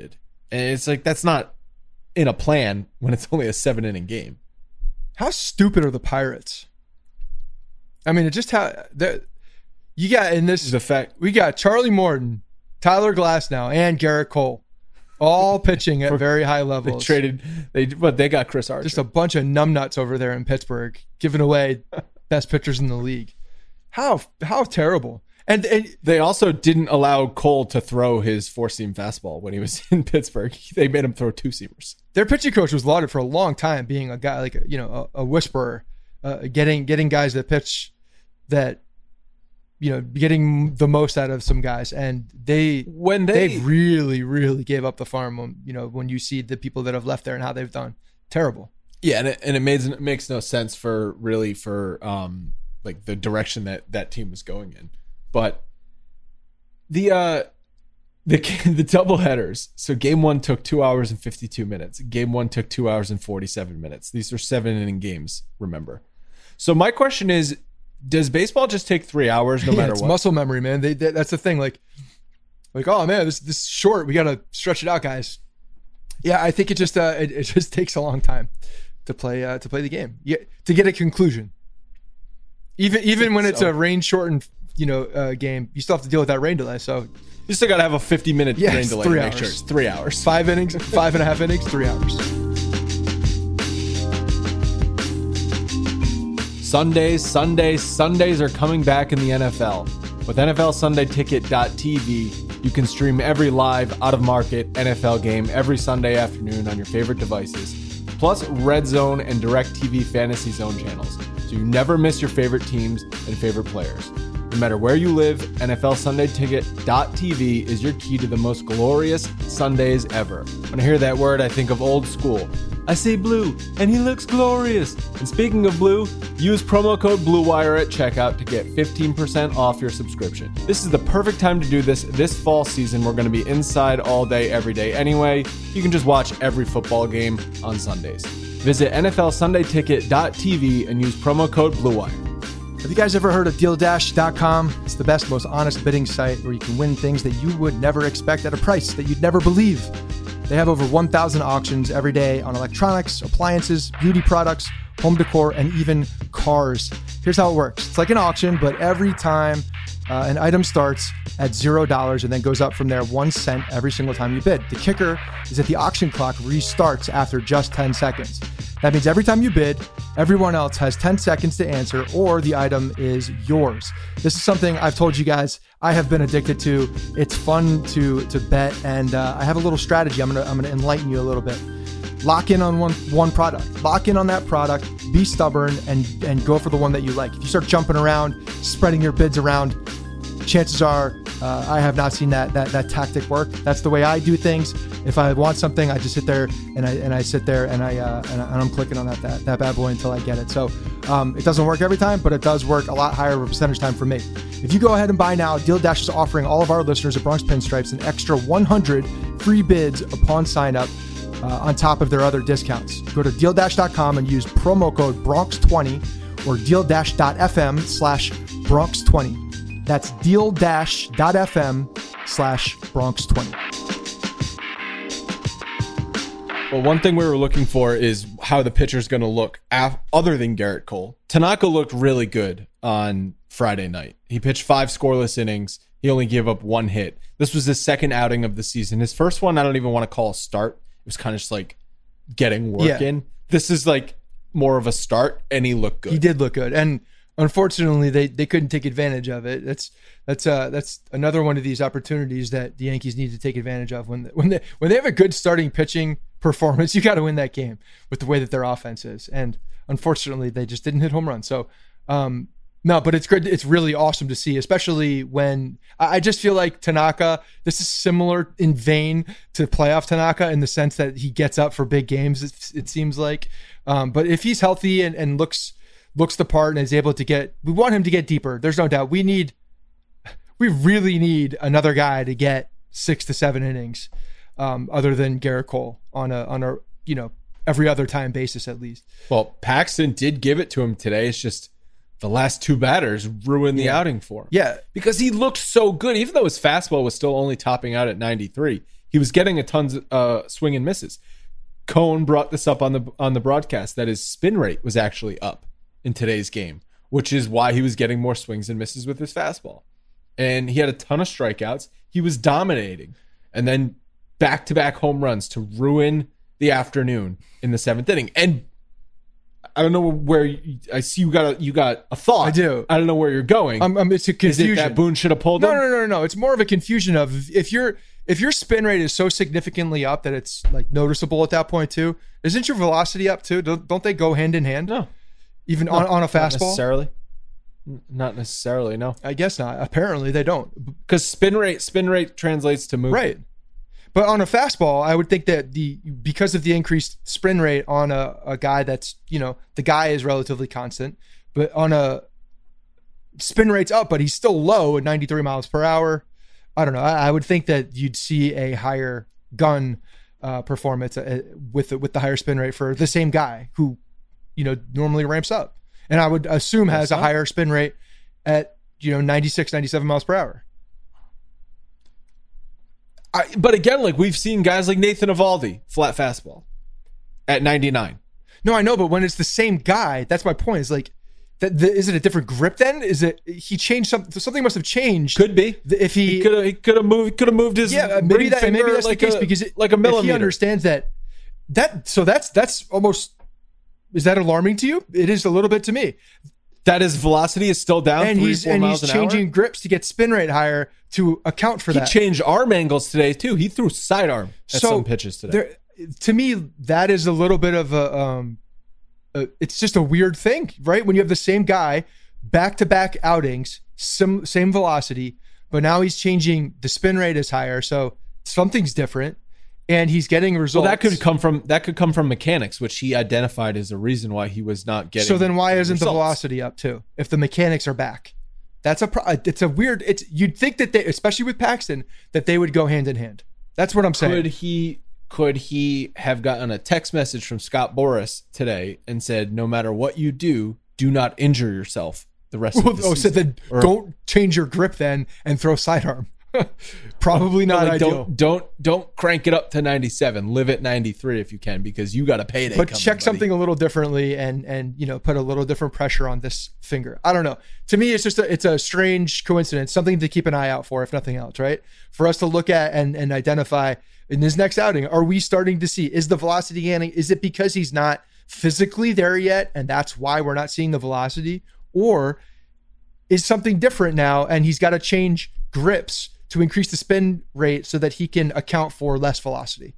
And it's like, that's not in a plan when it's only a 7-inning game. How stupid are the Pirates? I mean, it just you got in this. The fact we got Charlie Morton, Tyler Glasnow, and Garrett Cole, all pitching at very high levels. They got Chris Archer. Just a bunch of numbnuts over there in Pittsburgh, giving away best pitchers in the league. How terrible! And they also didn't allow Cole to throw his 4-seam fastball when he was in Pittsburgh. They made him throw 2-seamers. Their pitching coach was lauded for a long time, being a guy like a whisperer, getting guys that pitch that, getting the most out of some guys. And they really, really gave up the farm when you see the people that have left there and how they've done. Terrible. Yeah, and it makes no sense for like the direction that team was going in. But the double headers. So game 1 took 2 hours and 52 minutes. Game 1 took 2 hours and 47 minutes. These are 7-inning games, remember. So my question is, does baseball just take 3 hours no matter it's what? Muscle memory, man. That's the thing. Like, oh man, this is short. We got to stretch it out, guys. Yeah, I think it just takes a long time to play the game. To get a conclusion. Even when it's a rain shortened game, you still have to deal with that rain delay. So you still got to have a 50-minute rain delay to make sure it's 3 hours. 5 innings, 5.5 innings, 3 hours. Sundays are coming back in the NFL. With NFLSundayTicket.tv, you can stream every live, out-of-market NFL game every Sunday afternoon on your favorite devices, plus Red Zone and DirecTV Fantasy Zone channels, so you never miss your favorite teams and favorite players. No matter where you live, NFLSundayTicket.tv is your key to the most glorious Sundays ever. When I hear that word, I think of old school. I say blue, and he looks glorious. And speaking of blue, use promo code BlueWire at checkout to get 15% off your subscription. This is the perfect time to do this fall season. We're going to be inside all day, every day anyway. You can just watch every football game on Sundays. Visit NFLSundayTicket.tv and use promo code BlueWire. Have you guys ever heard of DealDash.com? It's the best, most honest bidding site where you can win things that you would never expect at a price that you'd never believe. They have over 1,000 auctions every day on electronics, appliances, beauty products, home decor, and even cars. Here's how it works. It's like an auction, but every time an item starts at $0 and then goes up from there 1 cent every single time you bid. The kicker is that the auction clock restarts after just 10 seconds. That means every time you bid, everyone else has 10 seconds to answer or the item is yours. This is something I've told you guys I have been addicted to. It's fun to bet, and I have a little strategy. I'm gonna enlighten you a little bit. Lock in on one product. Lock in on that product. Be stubborn and go for the one that you like. If you start jumping around, spreading your bids around, chances are I have not seen that tactic work. That's the way I do things. If I want something, I just sit there and I sit there and I'm clicking on that bad boy until I get it. So it doesn't work every time, but it does work a lot higher of a percentage time for me. If you go ahead and buy now, Deal Dash is offering all of our listeners at Bronx Pinstripes an extra 100 free bids upon sign up on top of their other discounts. Go to DealDash.com and use promo code Bronx20 or DealDash.fm/Bronx20. That's DealDash.fm/Bronx20. Well, one thing we were looking for is how the pitcher's going to look other than Garrett Cole. Tanaka looked really good on Friday night. He pitched 5 scoreless innings. He only gave up 1 hit. This was his second outing of the season. His first one, I don't even want to call a start. It was kind of just like getting work in. This is like more of a start, and he looked good. He did look good. And unfortunately, they couldn't take advantage of it. That's another one of these opportunities that the Yankees need to take advantage of. When they have a good starting pitching performance, you got to win that game with the way that their offense is. And unfortunately, they just didn't hit home runs. So no, but it's good. It's really awesome to see, especially when I just feel like Tanaka, this is similar in vein to playoff Tanaka in the sense that he gets up for big games. It seems like, but if he's healthy and looks the part and is able to we want him to get deeper. There's no doubt. We really need another guy to get 6 to 7 innings, other than Garrett Cole on a every other time basis at least. Well, Paxton did give it to him today. It's just the last 2 batters ruined the outing for him. Yeah, because he looked so good, even though his fastball was still only topping out at 93. He was getting a tons of swing and misses. Cohn brought this up on the broadcast that his spin rate was actually up in today's game, which is why he was getting more swings and misses with his fastball. And he had a ton of strikeouts. He was dominating. And then back-to-back home runs to ruin the afternoon in the 7th inning. And I don't know where I see you got a thought. I do. I don't know where you're going. It's a confusion. Is it that Boone should have pulled him? No. It's more of a confusion of if your spin rate is so significantly up that it's like noticeable at that point too. Isn't your velocity up too? Don't they go hand in hand? No. Even on a fastball? Not necessarily. No. I guess not. Apparently they don't. Because spin rate translates to movement. Right. But on a fastball, I would think that because of the increased spin rate on a guy that's, the guy is relatively constant, but on a spin rate's up, but he's still low at 93 miles per hour. I don't know. I would think that you'd see a higher gun performance with the higher spin rate for the same guy who, normally ramps up. And I would assume has a higher spin rate at, 96, 97 miles per hour. But again, like we've seen guys like Nathan Eovaldi, flat fastball at 99. No, I know, but when it's the same guy, that's my point. Is like, is it a different grip then? Is it he changed something? Something must have changed. Could be if he could have moved his maybe that's like the case because like a millimeter. If he understands that's almost. Is that alarming to you? It is a little bit to me. That his velocity is still down, and he's changing grips to get spin rate higher to account for that. He changed arm angles today too. He threw sidearm at some pitches today. To me, that is a little bit of it's just a weird thing, right? When you have the same guy, back-to-back outings, same velocity, but now he's changing, the spin rate is higher, so something's different. And he's getting results. Well, that could come from mechanics, which he identified as a reason why he was not getting. So then, why isn't results. The velocity up too? If the mechanics are back, it's a weird. You'd think that they, especially with Paxton, that they would go hand in hand. That's what I'm saying. Could he have gotten a text message from Scott Boras today and said, "No matter what you do, do not injure yourself the rest of the season"? So then don't change your grip then and throw sidearm. Probably not ideal. Don't crank it up to 97. Live at 93 if you can, because you got a payday. But check something a little differently and put a little different pressure on this finger. I don't know. To me, it's a strange coincidence, something to keep an eye out for, if nothing else, right? For us to look at and identify in his next outing. Are we starting to see, is the velocity gaining? Is it because he's not physically there yet and that's why we're not seeing the velocity? Or is something different now and he's got to change grips to increase the spin rate so that he can account for less velocity?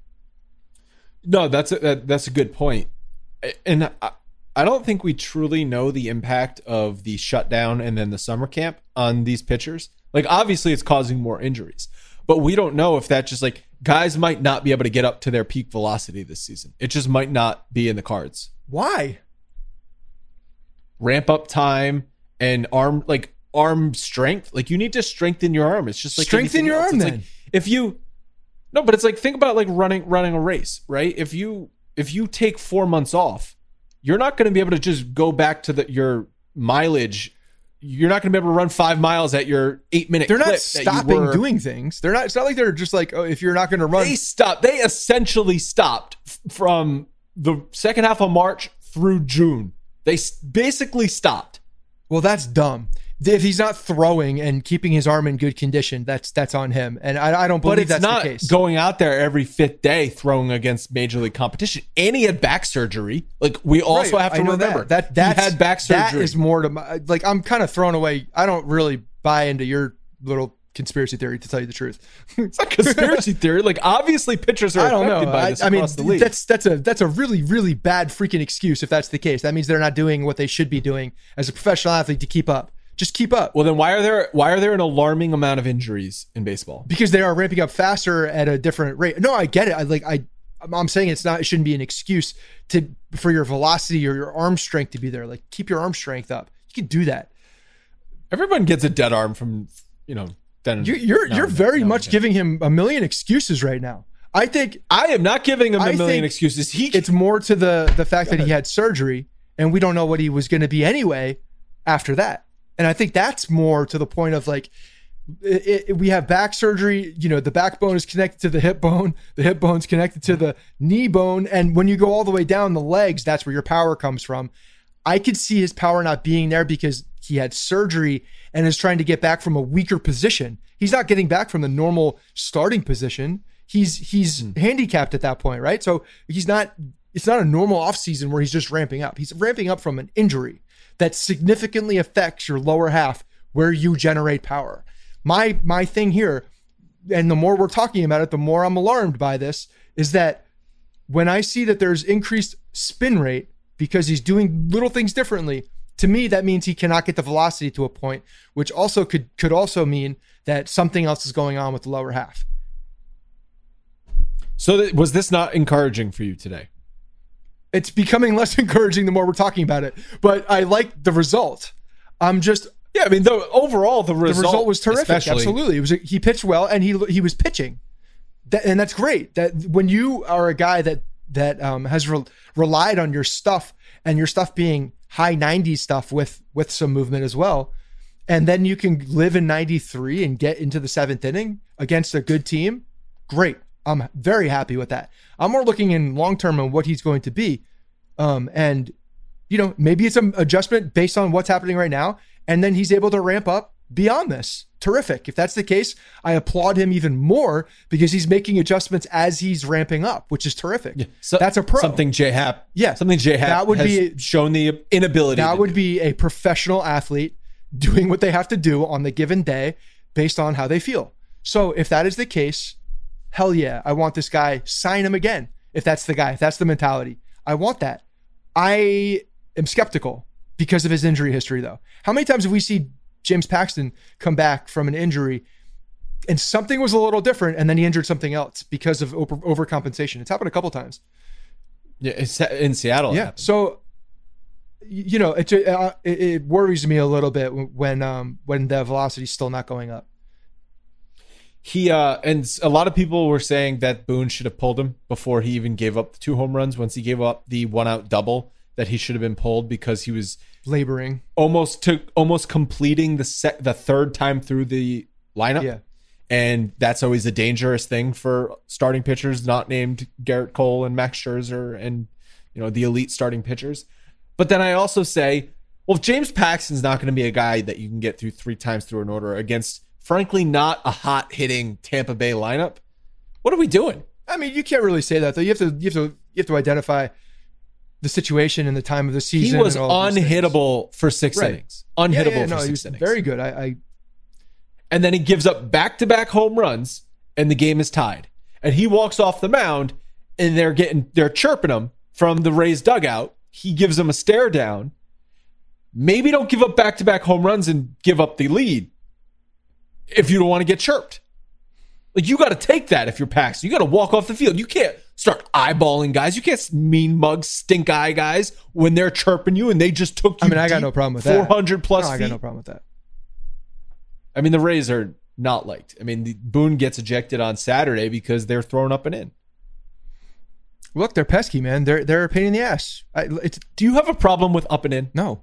No, that's a good point. And I don't think we truly know the impact of the shutdown and then the summer camp on these pitchers. Like, obviously it's causing more injuries, but we don't know if that just like guys might not be able to get up to their peak velocity this season. It just might not be in the cards. Why? Ramp up time and arm strength. Like, you need to strengthen your arm. It's just like strengthen your arm. Then like, but it's like, think about like running a race, right? If you take 4 months off, you're not going to be able to just go back to your mileage. You're not going to be able to run 5 miles at your 8-minute clip. They're not stopping doing things. They're not. It's not like they're just like, oh, if you're not going to run. They essentially stopped from the second half of March through June. They basically stopped. Well, that's dumb. If he's not throwing and keeping his arm in good condition, that's on him. And I don't believe that's the case. But it's not going out there every 5th day throwing against major league competition. And he had back surgery. Like, we also have to remember that he had back surgery. That is more to my, like, I'm kind of thrown away. I don't really buy into your little conspiracy theory, to tell you the truth. It's not conspiracy theory. Like, obviously pitchers are affected by this across the league. That's a really, really bad freaking excuse if that's the case. That means they're not doing what they should be doing as a professional athlete to keep up. Just keep up. Well, then why are there an alarming amount of injuries in baseball? Because they are ramping up faster at a different rate. No, I get it. I'm saying it shouldn't be an excuse for your velocity or your arm strength to be there. Like, keep your arm strength up. You can do that. Everyone gets a dead arm from, You're very much giving him a million excuses right now. I think I am not giving him a million excuses. It's more to the fact that he had surgery and we don't know what he was going to be anyway after that. And I think that's more to the point of, like, We have back surgery. The backbone is connected to the hip bone. The hip bone's connected to the knee bone. And when you go all the way down the legs, that's where your power comes from. I could see his power not being there because he had surgery and is trying to get back from a weaker position. He's not getting back from the normal starting position. He's handicapped at that point, right? So it's not a normal offseason where he's just ramping up. He's ramping up from an injury that significantly affects your lower half where you generate power. My thing here, and the more we're talking about it, the more I'm alarmed by this, is that when I see that there's increased spin rate because he's doing little things differently, to me, that means he cannot get the velocity to a point, which also could also mean that something else is going on with the lower half. So was this not encouraging for you today? It's becoming less encouraging the more we're talking about it, but I like the result. Yeah, I mean, overall, the result was terrific. Absolutely. He pitched well, and he was pitching. And that's great. That when you are a guy that has relied on your stuff, and your stuff being high 90s stuff with some movement as well, and then you can live in 93 and get into the 7th inning against a good team, great. I'm very happy with that. I'm more looking in long-term on what he's going to be. And, maybe it's an adjustment based on what's happening right now. And then he's able to ramp up beyond this. Terrific. If that's the case, I applaud him even more because he's making adjustments as he's ramping up, which is terrific. Yeah. So, that's a pro. Something J-Happ has shown the inability That would be a professional athlete doing what they have to do on the given day based on how they feel. So if that is the case, hell yeah, I want this guy. Sign him again. If that's the guy, if that's the mentality, I want that. I am skeptical because of his injury history, though. How many times have we seen James Paxton come back from an injury and something was a little different and then he injured something else because of overcompensation? It's happened a couple times. Yeah, it's in Seattle. Yeah. So, it worries me a little bit when the velocity is still not going up. He and a lot of people were saying that Boone should have pulled him before he even gave up the 2 home runs. Once he gave up the 1-out double, that he should have been pulled because he was laboring, almost completing the 3rd time through the lineup. Yeah, and that's always a dangerous thing for starting pitchers not named Garrett Cole and Max Scherzer and the elite starting pitchers. But then I also say, well, if James Paxton's not going to be a guy that you can get through 3 times through an order against, frankly, not a hot hitting Tampa Bay lineup, what are we doing? I mean, you can't really say that though. You have to identify the situation and the time of the season. He was unhittable for 6 innings. Unhittable for 6 innings. Very good. And then he gives up back-to-back home runs, and the game is tied. And he walks off the mound, and they're chirping him from the Rays dugout. He gives them a stare down. Maybe don't give up back-to-back home runs and give up the lead if you don't want to get chirped. Like, you got to take that if you're Paxton. You got to walk off the field. You can't start eyeballing guys. You can't mean mug, stink eye guys when they're chirping you and they just took you. I got no problem with that. 400 plus feet. I got no problem with that. I mean, the Rays are not liked. I mean, Boone gets ejected on Saturday because they're thrown up and in. Look, they're pesky, man. They're a pain in the ass. Do you have a problem with up and in? No.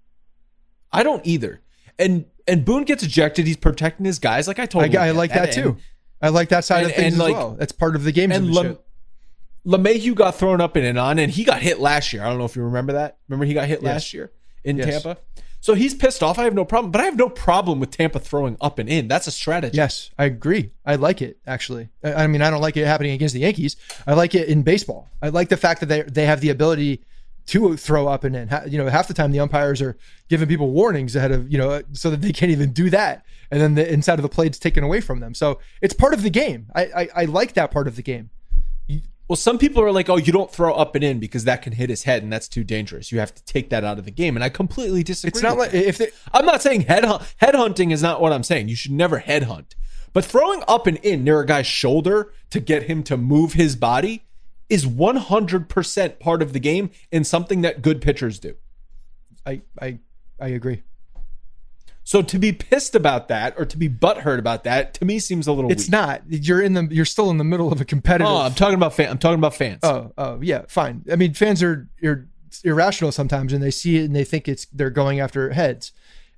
I don't either. And Boone gets ejected. He's protecting his guys. Like I told you. I like that too. I like that side of things as well. That's part of the game. And LeMahieu got thrown up and in on, and he got hit last year. I don't know if you remember that. Remember he got hit last year in Tampa? So he's pissed off. I have no problem. But I have no problem with Tampa throwing up and in. That's a strategy. Yes, I agree. I like it, actually. I mean, I don't like it happening against the Yankees. I like it in baseball. I like the fact that they have the ability to throw up and in. Half the time the umpires are giving people warnings ahead of, so that they can't even do that. And then the inside of the plate's taken away from them. So it's part of the game. I like that part of the game. Well, some people are like, oh, you don't throw up and in because that can hit his head and that's too dangerous. You have to take that out of the game. And I completely disagree. It's not like I'm not saying headhunting is not what I'm saying. You should never headhunt. But throwing up and in near a guy's shoulder to get him to move his body is 100% part of the game and something that good pitchers do. I agree. So to be pissed about that or to be butthurt about that, to me seems a little It's weak. not. You're still in the middle of a competitive. Oh, I'm talking about fans. Oh, yeah, fine. I mean, fans are irrational sometimes and they see it and they think they're going after heads.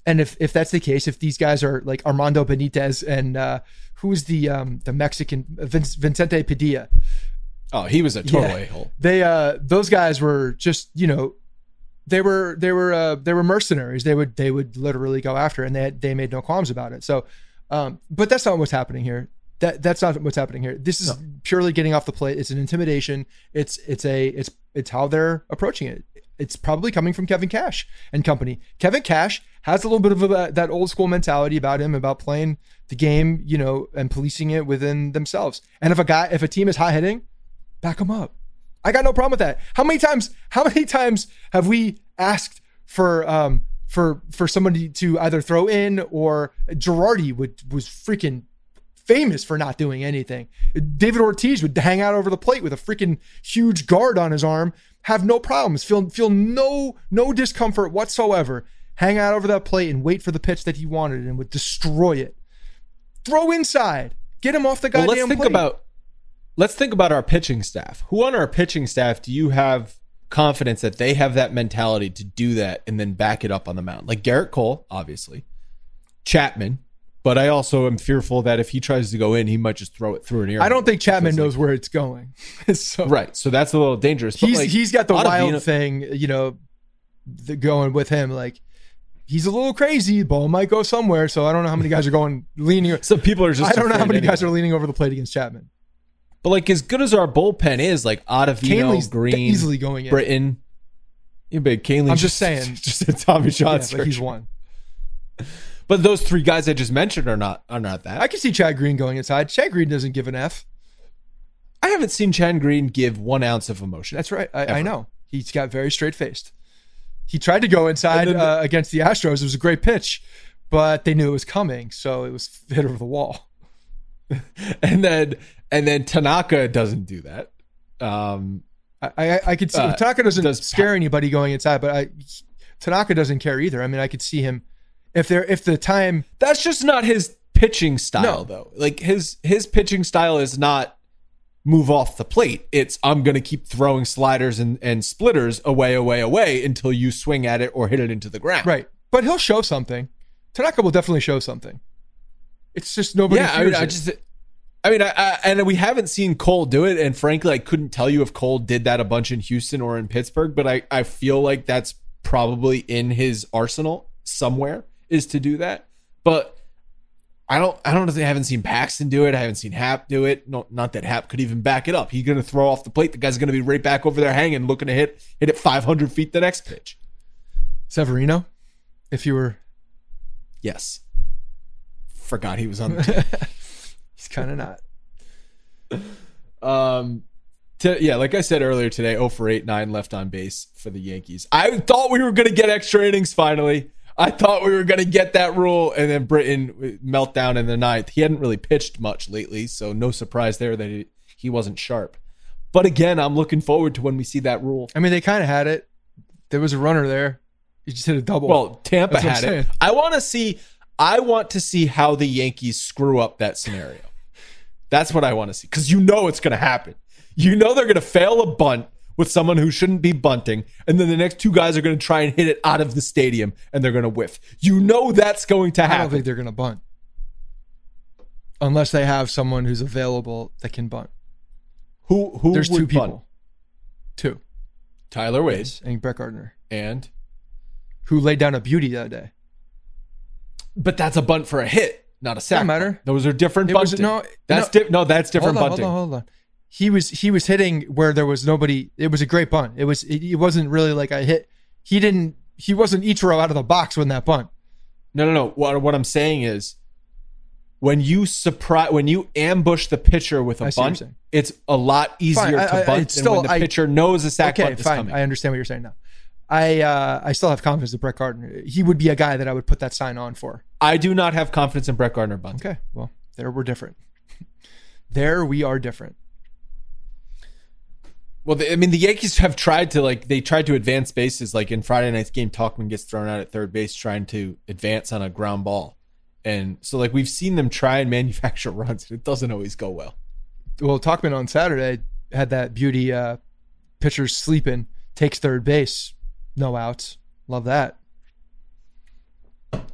And if that's the case, if these guys are like Armando Benitez and who's the Mexican Vicente Padilla. Oh, he was a total a-hole. Those guys were just, they were mercenaries. They would literally go after it, and they made no qualms about it. So, but that's not what's happening here. That's not what's happening here. This is purely getting off the plate. It's an intimidation. It's how they're approaching it. It's probably coming from Kevin Cash and company. Kevin Cash has a little bit of that old school mentality about him, about playing the game, and policing it within themselves. And if a team is hot hitting, back them up. I got no problem with that. How many times have we asked for somebody to either throw in, or Girardi was freaking famous for not doing anything. David Ortiz would hang out over the plate with a freaking huge guard on his arm, have no problems, feel no discomfort whatsoever, hang out over that plate and wait for the pitch that he wanted and would destroy it. Throw inside, get him off the goddamn plate. Let's think about our pitching staff. Who on our pitching staff do you have confidence that they have that mentality to do that and then back it up on the mound? Like Garrett Cole, obviously. Chapman. But I also am fearful that if he tries to go in, he might just throw it through an ear. I don't think Chapman knows where it's going. Right. So that's a little dangerous. But he's got the wild thing, going with him. Like, he's a little crazy. Ball might go somewhere. So I don't know how many guys are leaning. Some people are just. I don't know how many guys are leaning over the plate against Chapman. But like, as good as our bullpen is, like Ottavino, Green, easily going in. Britton. Yeah, but Kane's I'm just saying. Just a Tommy John. But he's one. But those three guys I just mentioned are not that. I can see Chad Green going inside. Chad Green doesn't give an F. I haven't seen Chad Green give 1 ounce of emotion. That's right. I know. He's got very straight faced. He tried to go inside against the Astros. It was a great pitch, but they knew it was coming, so it was hit over the wall. and then Tanaka doesn't do that. I could see Tanaka doesn't scare anybody going inside, but Tanaka doesn't care either. I mean, I could see him if the time. That's just not his pitching style, though. Like his pitching style is not move off the plate. It's I'm going to keep throwing sliders and splitters away until you swing at it or hit it into the ground. Right, but he'll show something. Tanaka will definitely show something. It's just nobody. Yeah, and we haven't seen Cole do it, and frankly, I couldn't tell you if Cole did that a bunch in Houston or in Pittsburgh, but I feel like that's probably in his arsenal somewhere, is to do that. But I haven't seen Paxton do it. I haven't seen Happ do it. No, not that Happ could even back it up. He's going to throw off the plate. The guy's going to be right back over there hanging, looking to hit it 500 feet the next pitch. Severino, if you were. Yes. Forgot he was on the team. He's kind of not. Like I said earlier today, 0 for 8, 9 left on base for the Yankees. I thought we were going to get extra innings finally. I thought we were going to get that rule, and then Britton meltdown in the ninth. He hadn't really pitched much lately, so no surprise there that he wasn't sharp. But again, I'm looking forward to when we see that rule. I mean, they kind of had it. There was a runner there. He just hit a double. Well, Tampa had it. I want to see how the Yankees screw up that scenario. That's what I want to see, because it's going to happen. They're going to fail a bunt with someone who shouldn't be bunting, and then the next two guys are going to try and hit it out of the stadium, and they're going to whiff. That's going to happen. I don't think they're going to bunt. Unless they have someone who's available that can bunt. Who There's would two people. bunt? Two. Tyler Wade. And Brett Gardner. And? Who laid down a beauty that day. But that's a bunt for a hit, not a sack. Doesn't matter. Bunt. Those are different bunting. That's different bunting. Hold on. He was hitting where there was nobody. It was a great bunt. It wasn't really like a hit. He wasn't Ichiro out of the box when that bunt. No. What I'm saying is, when you ambush the pitcher with a bunt, it's a lot easier to bunt than when the pitcher knows a sack bunt is coming. I understand what you're saying now. I still have confidence in Brett Gardner. He would be a guy that I would put that sign on for. I do not have confidence in Brett Gardner bunt. Okay, well, there we're different. There we are different. Well, the Yankees have tried to advance bases. Like in Friday night's game, Tauchman gets thrown out at third base trying to advance on a ground ball. And so we've seen them try and manufacture runs, and it doesn't always go well. Well, Tauchman on Saturday had that beauty pitcher sleeping, takes third base, no outs. Love that.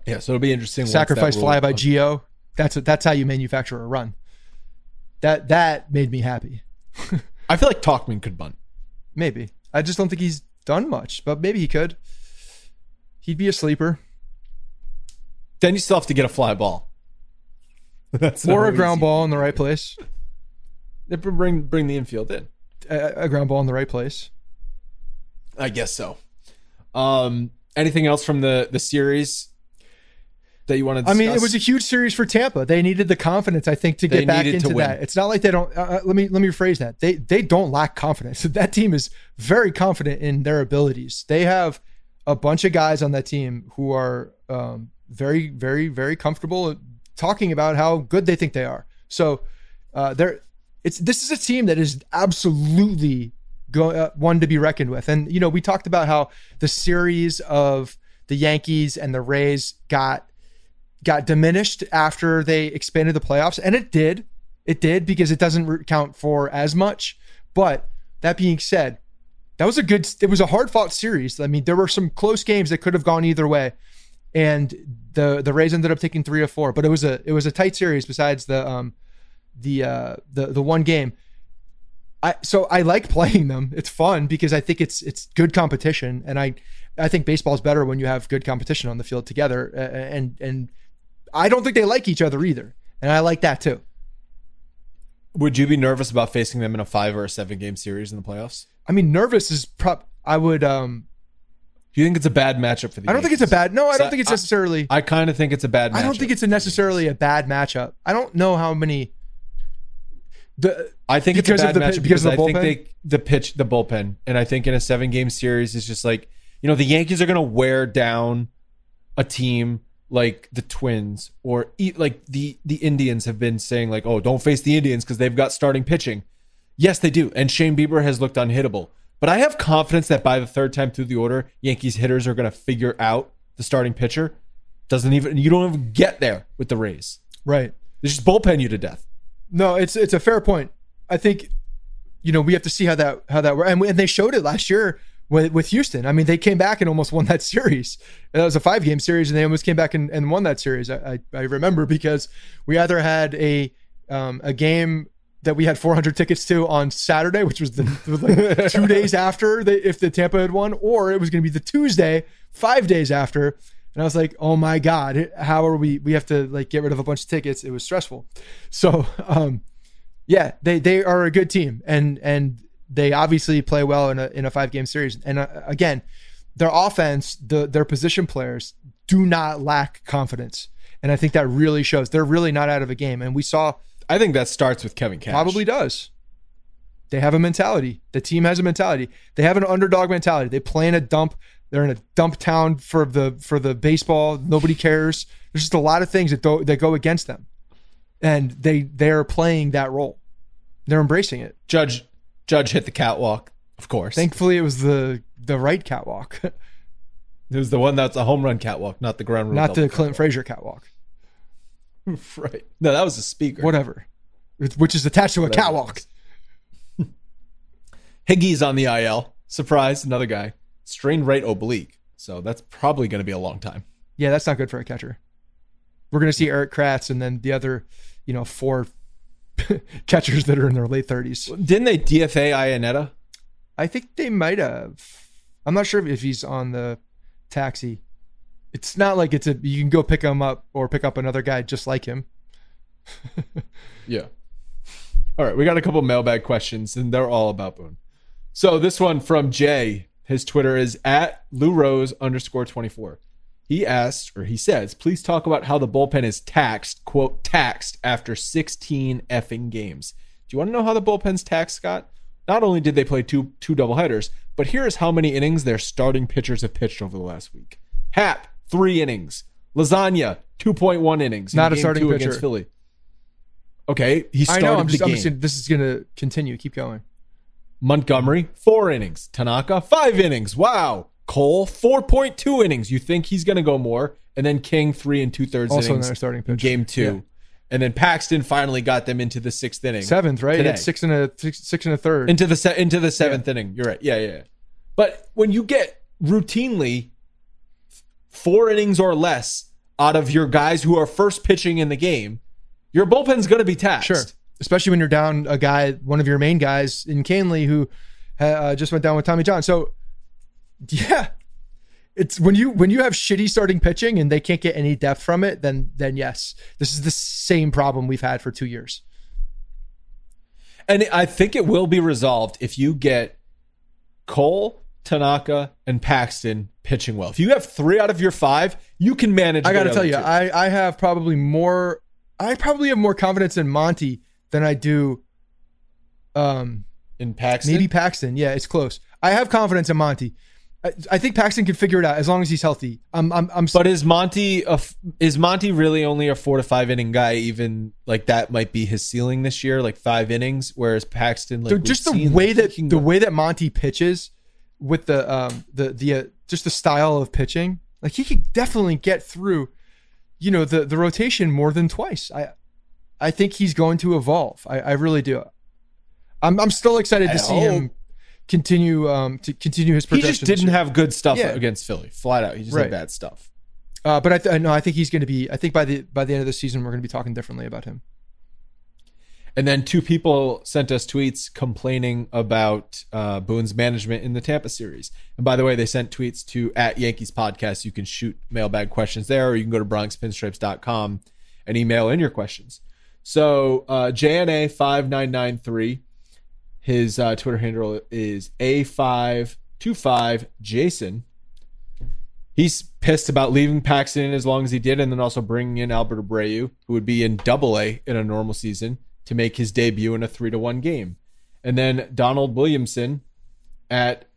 Yeah, so it'll be interesting. Sacrifice fly by Gio. That's how you manufacture a run. That made me happy. I feel like Talkman could bunt. Maybe. I just don't think he's done much, but maybe he could. He'd be a sleeper. Then you still have to get a fly ball. Or a ground ball in the right place. They bring the infield in. A ground ball in the right place. I guess so. Anything else from the series that you want to discuss? I mean, it was a huge series for Tampa. They needed the confidence, I think, to get back into that. It's not like they don't. Let me rephrase that. They don't lack confidence. That team is very confident in their abilities. They have a bunch of guys on that team who are very, very, very comfortable talking about how good they think they are. So this is a team that is absolutely one to be reckoned with. And, you know, we talked about how the series of the Yankees and the Rays got diminished after they expanded the playoffs. And it did because it doesn't count for as much. But that being said, it was a hard fought series. I mean, there were some close games that could have gone either way. And the Rays ended up taking 3 of 4, but it was a tight series besides the one game. So I like playing them. It's fun because I think it's good competition, and I think baseball's better when you have good competition on the field together. And I don't think they like each other either, and I like that too. Would you be nervous about facing them in a 5 or a 7 game series in the playoffs? I mean, nervous is I would. Do you think it's a bad matchup for the Yankees? I don't think it's a bad. No, I don't think it's necessarily. I kind of think it's a bad matchup. I don't think it's necessarily a bad matchup. I don't know how many. I think it's a bad matchup because I think the bullpen, and I think in a 7 game series is just like, you know, the Yankees are going to wear down a team like the Twins or like the Indians have been saying like, oh, don't face the Indians because they've got starting pitching. Yes, they do, and Shane Bieber has looked unhittable. But I have confidence that by the 3rd time through the order, Yankees hitters are going to figure out the starting pitcher. You don't even get there with the Rays. Right. They just bullpen you to death. No, it's a fair point. I think, you know, we have to see how that works. And they showed it last year with Houston. I mean, they came back and almost won that series. And that was a 5 game series, and they almost came back and won that series. I remember because we either had a game that we had 400 tickets to on Saturday, which was like 2 days after if the Tampa had won, or it was going to be the Tuesday, 5 days after. And I was like, oh my God, how are we have to like get rid of a bunch of tickets. It was stressful. So, yeah, they are a good team and they obviously play well in a 5 game series. And again, their offense, their position players do not lack confidence. And I think that really shows. They're really not out of a game. And we saw, I think that starts with Kevin Cash. Probably does. They have a mentality. The team has a mentality. They have an underdog mentality. They play in a dump. They're in a dump town for the baseball. Nobody cares. There's just a lot of things that go against them, and they're playing that role. They're embracing it. Judge hit the catwalk, of course. Thankfully, it was the right catwalk. It was the one that's a home run catwalk, not the ground rule. Not the Clinton Frazier catwalk. Right. No, that was a speaker. Whatever. Which is attached to a catwalk. Higgy's on the IL. Surprise, another guy. Strained right oblique. So that's probably going to be a long time. Yeah, that's not good for a catcher. We're going to see Eric Kratz and then the other, 4 catchers that are in their late 30s. Didn't they DFA Iannetta? I think they might have. I'm not sure if he's on the taxi. It's not like you can go pick him up or pick up another guy just like him. Yeah. All right, we got a couple mailbag questions, and they're all about Boone. So this one from Jay, his Twitter is @LouRose_24. He says, please talk about how the bullpen is taxed, quote, taxed after 16 effing games. Do you want to know how the bullpen's taxed, Scott? Not only did they play two doubleheaders, but here is how many innings their starting pitchers have pitched over the last week. Happ, 3 innings. Lasagna, 2.1 innings. Not a starting pitcher against Philly. Okay, he started the game. This is going to continue. Keep going. Montgomery, 4 innings. Tanaka, 5 innings. Wow. Cole, 4.2 innings. You think he's going to go more. And then King, 3 2/3 also innings. Also starting pitcher. Game 2. Yeah. And then Paxton finally got them into the 6th inning. 7th, right? It's 6 1/3. Into the 7th inning. You're right. Yeah. But when you get routinely 4 innings or less out of your guys who are first pitching in the game, your bullpen's going to be taxed. Sure. Especially when you're down a guy, one of your main guys in Canley who just went down with Tommy John. So, yeah, it's when you have shitty starting pitching and they can't get any depth from it, then yes, this is the same problem we've had for 2 years. And I think it will be resolved if you get Cole, Tanaka, and Paxton pitching well. If you have 3 out of your 5, you can manage. I got to tell you, I have probably more. I probably have more confidence in Monty than I do in Paxton. Maybe Paxton. Yeah, it's close. I have confidence in Monty. I think Paxton can figure it out as long as he's healthy. But is Monty really only a 4 to 5 inning guy? Even like that might be his ceiling this year, like 5 innings. Whereas Paxton, like just the way that Monty pitches with the just the style of pitching, like he could definitely get through, the rotation more than twice. I think he's going to evolve. I really do. I'm still excited to see him continue his progression. He just didn't have good stuff against Philly, flat out. He just had bad stuff. But I think he's going to be. I think by the end of the season, we're going to be talking differently about him. And then 2 people sent us tweets complaining about Boone's management in the Tampa series. And by the way, they sent tweets to @Yankees Podcast. You can shoot mailbag questions there, or you can go to BronxPinstripes.com and email in your questions. So JNA5993, his Twitter handle is A525Jason. He's pissed about leaving Paxton in as long as he did, and then also bringing in Albert Abreu, who would be in Double-A in a normal season, to make his debut in a 3-1 game. And then Donald Williamson at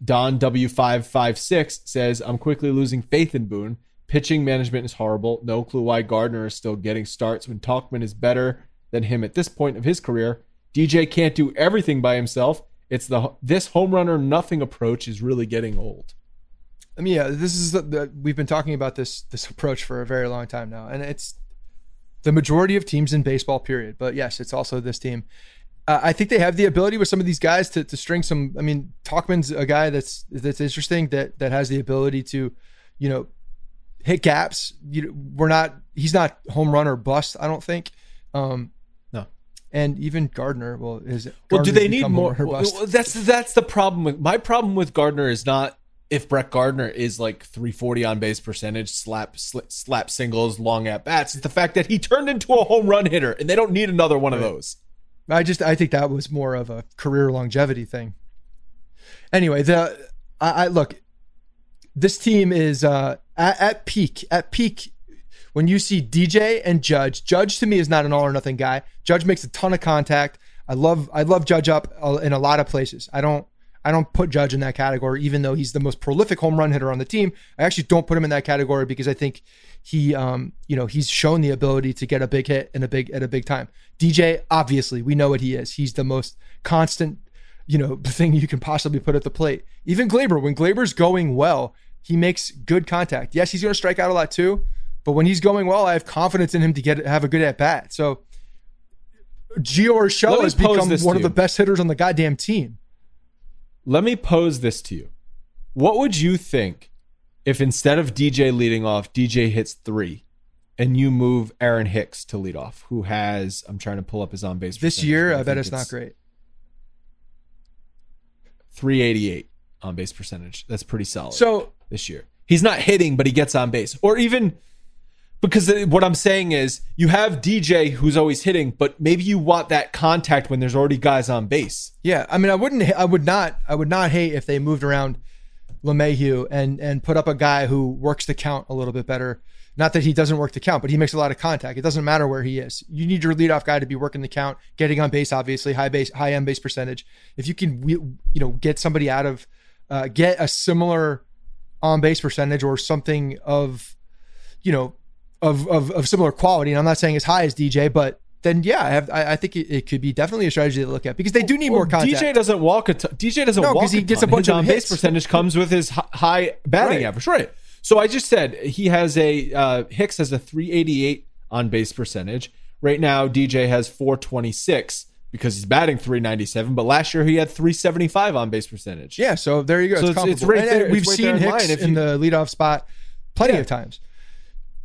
DonW556 says, I'm quickly losing faith in Boone. Pitching management is horrible. No clue why Gardner is still getting starts when Tauchman is better than him at this point of his career. DJ can't do everything by himself. This home run or nothing approach is really getting old. I mean, this is we've been talking about this approach for a very long time now, and it's the majority of teams in baseball, period. But yes, it's also this team. I think they have the ability with some of these guys to string some. I mean, Tauchman's a guy that's interesting that has the ability to, hit gaps. He's not home run or bust, I don't think. No. And even Gardner, do they need more? That's the problem. My problem with Gardner is not if Brett Gardner is like 340 on base percentage, slap singles, long at bats. It's the fact that he turned into a home run hitter, and they don't need another one of those. I think that was more of a career longevity thing. Anyway, look, this team is at peak. When you see DJ and Judge to me is not an all or nothing guy. Judge makes a ton of contact. I love Judge up in a lot of places. I don't put Judge in that category, even though he's the most prolific home run hitter on the team. I actually don't put him in that category because I think he, he's shown the ability to get a big hit at a big time. DJ, obviously, we know what he is. He's the most constant, thing you can possibly put at the plate. Even Glaber, when Glaber's going well, he makes good contact. Yes, he's going to strike out a lot too, but when he's going well, I have confidence in him to have a good at bat. So Gio Urshela has become one of the best hitters on the goddamn team. Let me pose this to you. What would you think if instead of DJ leading off, DJ hits 3 and you move Aaron Hicks to lead off, who has, I'm trying to pull up his on-base percentage. This year, I bet it's not great. 388 on-base percentage. That's pretty solid. So this year. He's not hitting, but he gets on base. Or even, because what I'm saying is you have DJ who's always hitting, but maybe you want that contact when there's already guys on base. Yeah, I mean, I would not hate if they moved around LeMahieu and put up a guy who works the count a little bit better. Not that he doesn't work the count, but he makes a lot of contact. It doesn't matter where he is. You need your leadoff guy to be working the count, getting on base, obviously, high on base percentage. If you can, get somebody out of, get a similar on base percentage or something of similar quality. And I'm not saying as high as DJ, but then I think it could be definitely a strategy to look at because they do need more contact. DJ doesn't walk because he gets a bunch of on base percentage comes with his high batting average, right? So I just said he has Hicks has a 388 on base percentage right now. DJ has 426 because he's batting 397, but last year he had 375 on base percentage. Yeah, so there you go. So it's right there. We've seen Hicks in the leadoff spot plenty of times.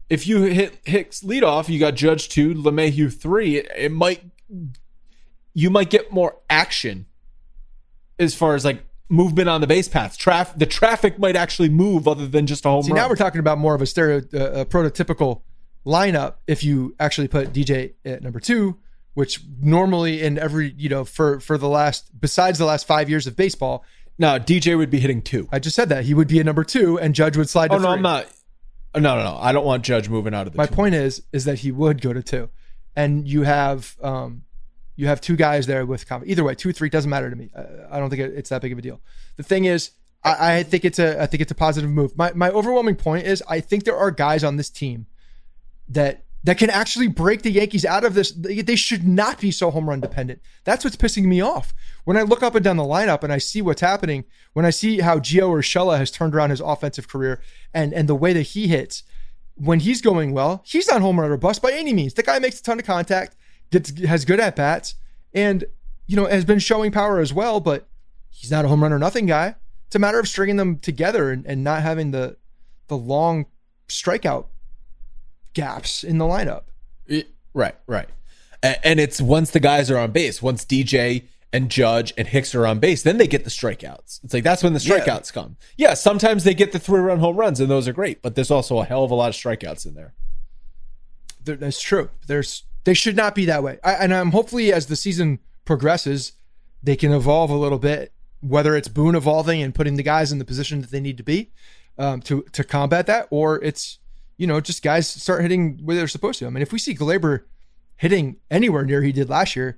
if you hit Hicks leadoff, you got Judge 2, LeMahieu 3. You might get more action as far as like movement on the base paths. The traffic might actually move other than just a home run. Now we're talking about more of a prototypical lineup if you actually put DJ at number 2, which normally in every, for the last, besides the last 5 years of baseball. No, DJ would be hitting 2. I just said that. He would be a number 2 and Judge would slide to 3. No, I'm not. No. I don't want Judge moving out of the My 2. point is that he would go to 2. And you have 2 guys there with confidence. Either way, 2, 3 doesn't matter to me. I don't think it's that big of a deal. The thing is, I think it's a positive move. My overwhelming point is I think there are guys on this team that can actually break the Yankees out of this. They should not be so home run dependent. That's what's pissing me off. When I look up and down the lineup and I see what's happening, when I see how Gio Urshela has turned around his offensive career and the way that he hits, when he's going well, he's not home run or bust by any means. The guy makes a ton of contact, has good at bats, and has been showing power as well, but he's not a home run or nothing guy. It's a matter of stringing them together and not having the long strikeout gaps in the lineup. Right. And it's once the guys are on base, once DJ and Judge and Hicks are on base, then they get the strikeouts. It's like that's when the strikeouts come. Yeah, sometimes they get the 3-run home runs, and those are great, but there's also a hell of a lot of strikeouts in there. That's true. They should not be that way. I'm hopefully as the season progresses, they can evolve a little bit, whether it's Boone evolving and putting the guys in the position that they need to be to combat that, or it's just guys start hitting where they're supposed to. I mean, if we see Gleyber hitting anywhere near he did last year,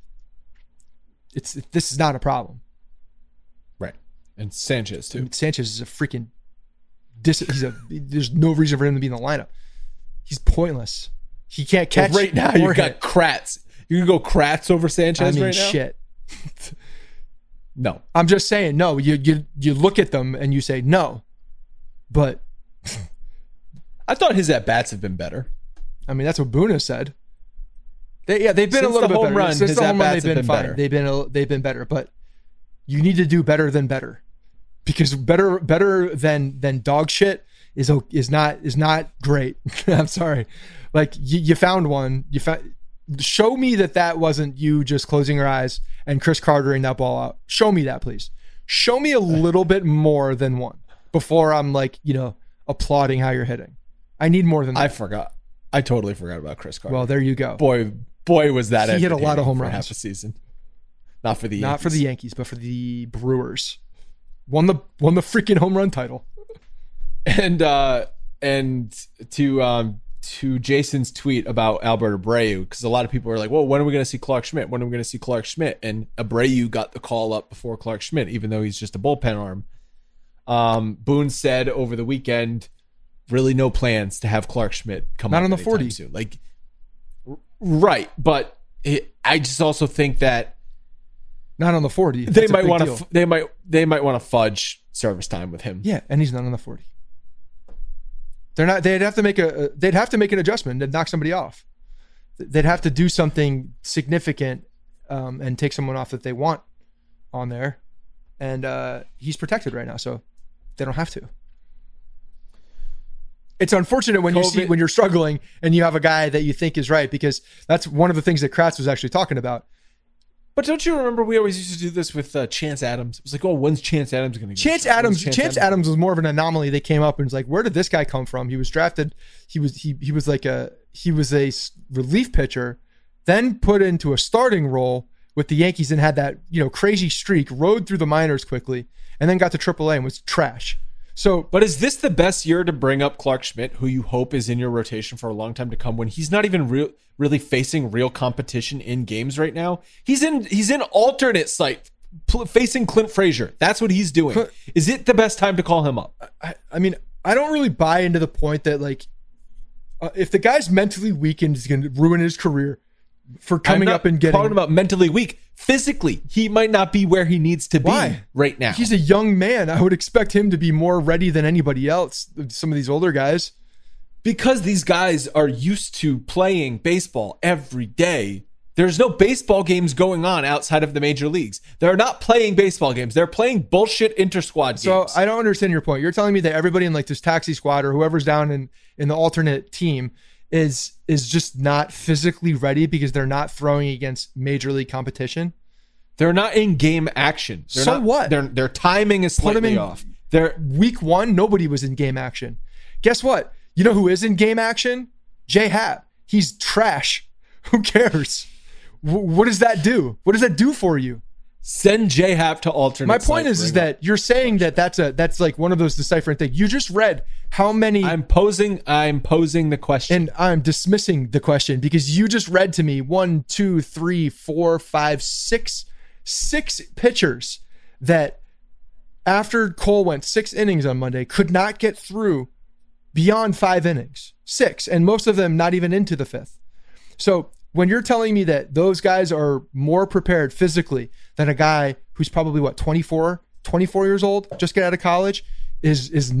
this is not a problem. Right. And Sanchez too. Sanchez is a freaking there's no reason for him to be in the lineup. He's pointless. He can't catch. Well, right now you've got Kratz. You can go Kratz over Sanchez right now? Shit. No. I'm just saying no. You look at them and you say no. But I thought his at-bats have been better. I mean, that's what Boone has said. They've been Since a little the bit home better. run, Since his the home run, at-bats they've been fine. better. They've been better, but you need to do better than better, because better than dog shit is not great. I'm sorry. Like you found one. Show me that wasn't you just closing your eyes and Chris Cartering that ball out. Show me that, please. Show me a little bit more than one before I'm applauding how you're hitting. I need more than that. I forgot. I totally forgot about Chris Carter. Well, there you go. Boy, was that he hit a lot of home runs half a season. Not for the Yankees. Not for the Yankees, but for the Brewers. Won the freaking home run title. And to Jason's tweet about Albert Abreu, because a lot of people are like, well, when are we going to see Clark Schmidt? When are we going to see Clark Schmidt? And Abreu got the call up before Clark Schmidt, even though he's just a bullpen arm. Boone said over the weekend, really no plans to have Clark Schmidt come not up on the anytime 40 soon. Right, but I just also think that not on the 40. They might want to they might want to fudge service time with him. Yeah, and he's not on the 40. They're not. They'd have to make an adjustment and knock somebody off. They'd have to do something significant and take someone off that they want on there, and he's protected right now, so they don't have to. It's unfortunate when when you're struggling and you have a guy that you think is right, because that's one of the things that Kratz was actually talking about. But don't you remember we always used to do this with Chance Adams? It was like, oh, when's Chance Adams going to get Chance Adams was more of an anomaly. They came up and was like, where did this guy come from? He was drafted. He was a relief pitcher, then put into a starting role with the Yankees and had that crazy streak, rode through the minors quickly, and then got to AAA and was trash. So, but is this the best year to bring up Clark Schmidt, who you hope is in your rotation for a long time to come, when he's not even really facing real competition in games right now? He's in alternate site facing Clint Frazier. That's what he's doing. Is it the best time to call him up? I mean, I don't really buy into the point that if the guy's mentally weakened, is going to ruin his career for coming up and getting. Talking about mentally weak. Physically, he might not be where he needs to be right now. He's a young man. I would expect him to be more ready than anybody else. Some of these older guys, because these guys are used to playing baseball every day. There's no baseball games going on outside of the major leagues. They're not playing baseball games. They're playing bullshit inter-squad games. So I don't understand your point. You're telling me that everybody in like this taxi squad or whoever's down in the alternate team is just not physically ready because they're not throwing against major league competition. They're not in game action. What? Their timing is slightly off. They're week 1, nobody was in game action. Guess what? You know who is in game action? J Happ. He's trash. Who cares? What does that do? What does that do for you? Send J Happ to alternate. My point is that you're saying that that's like one of those deciphering things. You just read how many. I'm posing the question, and I'm dismissing the question because you just read to me 1, 2, 3, 4, 5, 6 pitchers that after Cole went 6 innings on Monday could not get through beyond 5 innings. 6, and most of them not even into the 5th. So when you're telling me that those guys are more prepared physically than a guy who's probably 24 years old, just get out of college, is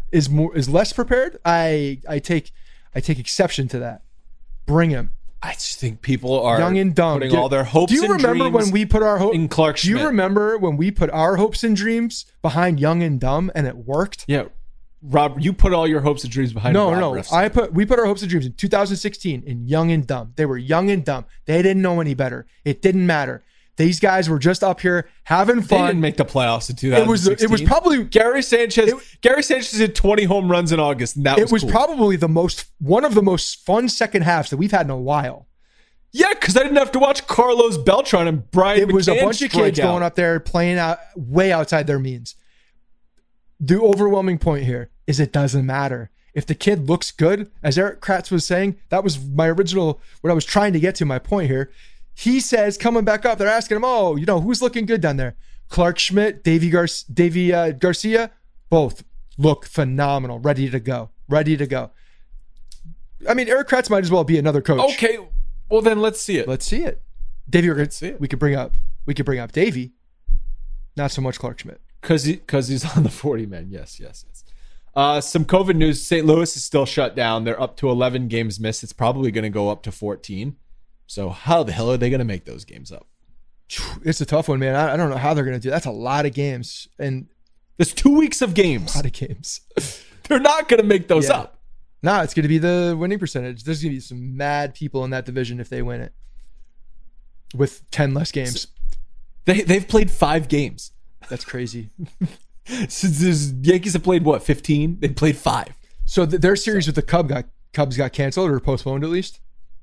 less prepared, I take exception to that. Bring him. I just think people are young and dumb, putting all their hopes. Do you remember when we put our hopes in Clark Schmidt? Do you remember when we put our hopes and dreams behind Young and Dumb and it worked? Yeah. Rob, you put all your hopes and dreams behind Rob Rifson. We put our hopes and dreams in 2016 in Young and Dumb. They were young and dumb. They didn't know any better. It didn't matter. These guys were just up here having fun. They didn't make the playoffs in 2016. It was probably Gary Sanchez. Gary Sanchez did 20 home runs in August, and that was cool. Probably one of the most fun second halves that we've had in a while. Yeah, because I didn't have to watch Carlos Beltran and Brian. It was a bunch of kids going up there playing out way outside their means. The overwhelming point here is it doesn't matter. If the kid looks good, as Eric Kratz was saying, that was my original, what I was trying to get to, my point here. He says, coming back up, they're asking him, who's looking good down there? Clark Schmidt, Davey Garcia, both look phenomenal, ready to go. I mean, Eric Kratz might as well be another coach. Okay, well then let's see it. Let's see it. We could bring up Davey, not so much Clark Schmidt. Because he's on the 40 man. Yes. Some COVID news. St. Louis is still shut down. They're up to 11 games missed. It's probably going to go up to 14. So how the hell are they going to make those games up? It's a tough one, man. I don't know how they're going to do. That's a lot of games, and there's 2 weeks of games. A lot of games. They're not going to make those up. No, it's going to be the winning percentage. There's going to be some mad people in that division if they win it with 10 less games. They've played 5 games. That's crazy. Since Yankees have played 15? They played 5. So their series with the Cubs got canceled or postponed at least.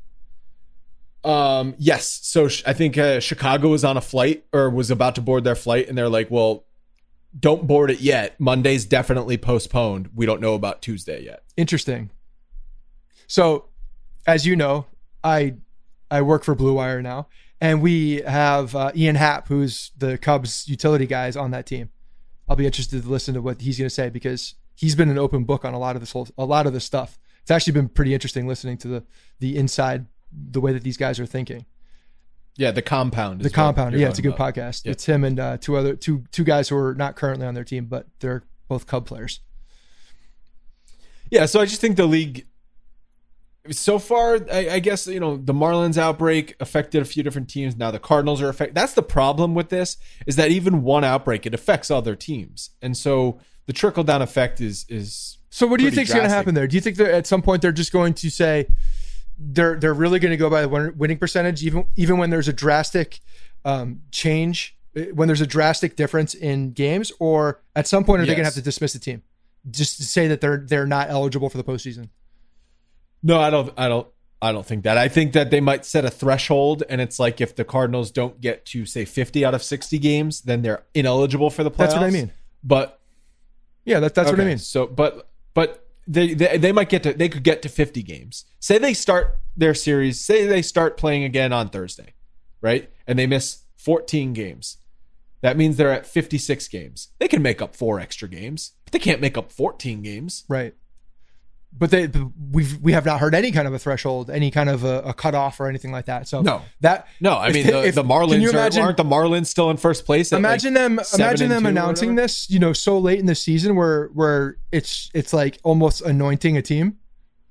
Yes. So I think Chicago was on a flight or was about to board their flight, and they're like, "Well, don't board it yet. Monday's definitely postponed. We don't know about Tuesday yet." Interesting. So, as you know, I work for Blue Wire now. And we have Ian Happ, who's the Cubs utility guys on that team. I'll be interested to listen to what he's going to say because he's been an open book on a lot of this stuff. It's actually been pretty interesting listening to the inside, the way that these guys are thinking. Yeah, the Compound. The Compound. Yeah, it's a good podcast. Yeah. It's him and two guys who are not currently on their team, but they're both Cub players. Yeah, so I just think the league. So far, I guess, the Marlins outbreak affected a few different teams. Now the Cardinals are affected. That's the problem with this, is that even one outbreak, it affects other teams. And so the trickle-down effect is So what do you think is going to happen there? Do you think that at some point they're just going to say they're really going to go by the winning percentage, even when there's a drastic change, when there's a drastic difference in games? Or at some point are they going to have to dismiss the team just to say that they're not eligible for the postseason? No, I don't think that. I think that they might set a threshold, and it's like if the Cardinals don't get to say 50 out of 60 games, then they're ineligible for the playoffs. That's what I mean. But yeah, that's okay. What I mean. So, but they might get to. They could get to 50 games. Say they start their series. Say they start playing again on Thursday, right? And they miss 14 games. That means they're at 56 games. They can make up 4 extra games, but they can't make up 14 games, right? But we have not heard any kind of a threshold, any kind of a cutoff or anything like that. So no. I mean, the Marlins aren't the Marlins still in first place? Imagine them announcing this, so late in the season where it's like almost anointing a team.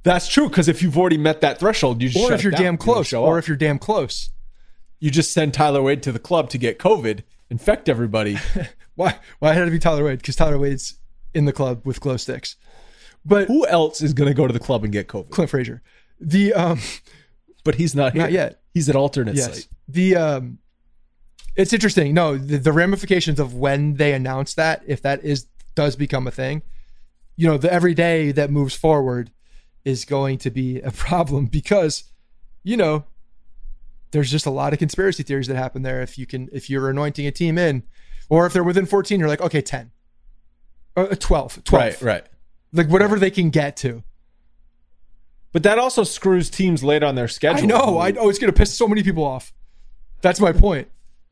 That's true, because if you've already met that threshold, you just Or shut if you're it down. damn You don't close. show Or up. if you're damn close. You just send Tyler Wade to the club to get COVID, infect everybody. Why had it be Tyler Wade? Because Tyler Wade's in the club with glow sticks. But Who else is going to go to the club and get COVID? Clint Frazier. The But he's not here. Not yet. He's an alternate yes. site. The it's interesting. No, the ramifications of when they announce that, if that does become a thing, you know, the every day that moves forward is going to be a problem because, you know, there's just a lot of conspiracy theories that happen there. If you're anointing a team in, or if they're within 14, you're like, okay, 10, or 12. Right. Like whatever they can get to. But that also screws teams late on their schedule. I know. It's going to piss so many people off. That's my point.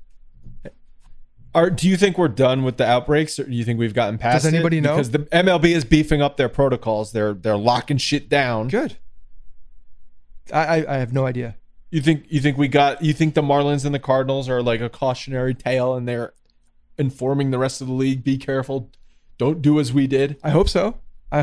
Do you think we're done with the outbreaks, or do you think we've gotten past it? Does anybody know? Because the MLB is beefing up their protocols. They're locking shit down. Good. I have no idea. You think the Marlins and the Cardinals are like a cautionary tale, and they're informing the rest of the league, be careful, don't do as we did? I hope so.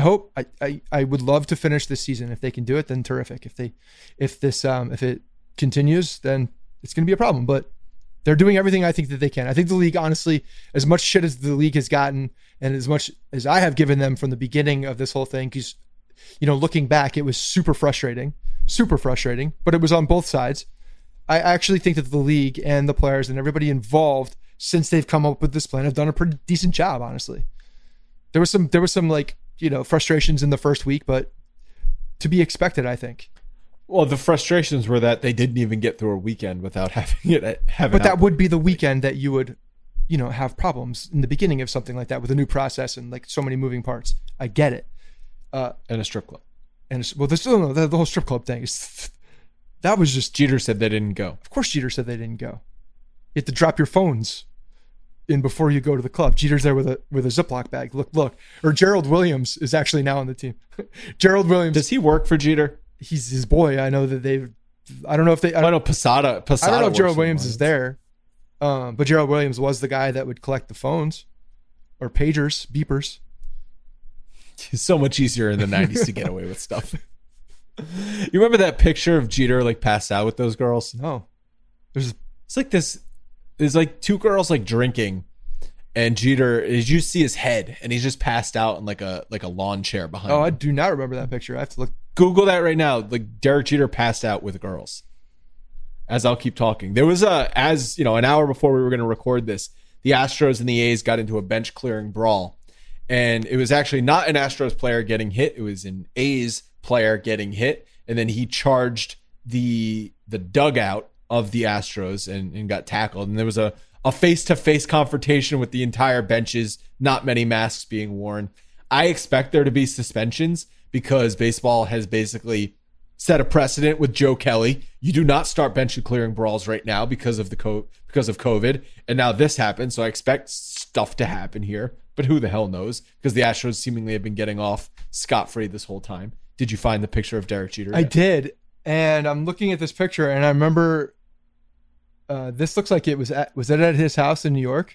I would love to finish this season. If they can do it, then terrific. If it continues, then it's going to be a problem. But they're doing everything I think that they can. I think the league, honestly, as much shit as the league has gotten, and as much as I have given them from the beginning of this whole thing, because, you know, looking back, it was super frustrating, but it was on both sides. I actually think that the league and the players and everybody involved, since they've come up with this plan, have done a pretty decent job, honestly. There was some like, you know, frustrations in the first week, but to be expected, I think. Well, the frustrations were that they didn't even get through a weekend without having it. But that would be the weekend that you would, you know, have problems in the beginning of something like that with a new process and like so many moving parts. I get it. And a strip club. And well, the whole strip club thing is that was just Jeter said they didn't go. Of course, Jeter said they didn't go. You have to drop your phones in before you go to the club. Jeter's there with a Ziploc bag. Look. Or Gerald Williams is actually now on the team. Gerald Williams. Does he work for Jeter? He's his boy. I know that I don't know if they. I know Posada. I don't know if Gerald Williams is there, but Gerald Williams was the guy that would collect the phones, or pagers, beepers. It's so much easier in the 90s to get away with stuff. You remember that picture of Jeter like passed out with those girls? No. It's like this. There's like two girls like drinking, and Jeter, you see his head, and he's just passed out in like a lawn chair behind. Oh, him. I do not remember that picture. I have to look. Google that right now. Like Derek Jeter passed out with girls. As I'll keep talking, there was an hour before we were going to record this, the Astros and the A's got into a bench clearing brawl, and it was actually not an Astros player getting hit; it was an A's player getting hit, and then he charged the dugout of the Astros and got tackled, and there was a face-to-face confrontation with the entire benches, not many masks being worn. I expect there to be suspensions because baseball has basically set a precedent with Joe Kelly. You do not start bench clearing brawls right now because of COVID, and now this happened, so I expect stuff to happen here, but who the hell knows, because the Astros seemingly have been getting off scot-free this whole time. Did you find the picture of Derek Jeter? I did, and I'm looking at this picture, and I remember this looks like it was it at his house in New York?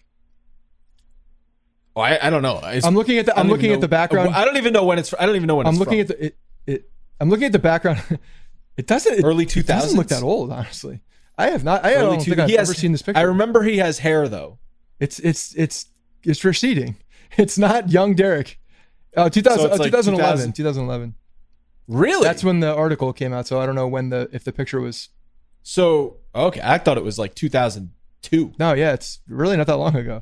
Oh, I don't know. I'm looking at the background. I don't even know when it's. I don't even know when I'm it's looking from. I'm looking at the background. It doesn't early 2000s. It doesn't look that old, honestly. I don't think I've ever seen this picture. I remember he has hair though. It's receding. It's not young Derek. 2011. Really? That's when the article came out. So I don't know if the picture was. So okay, I thought it was like 2002. No, yeah, it's really not that long ago.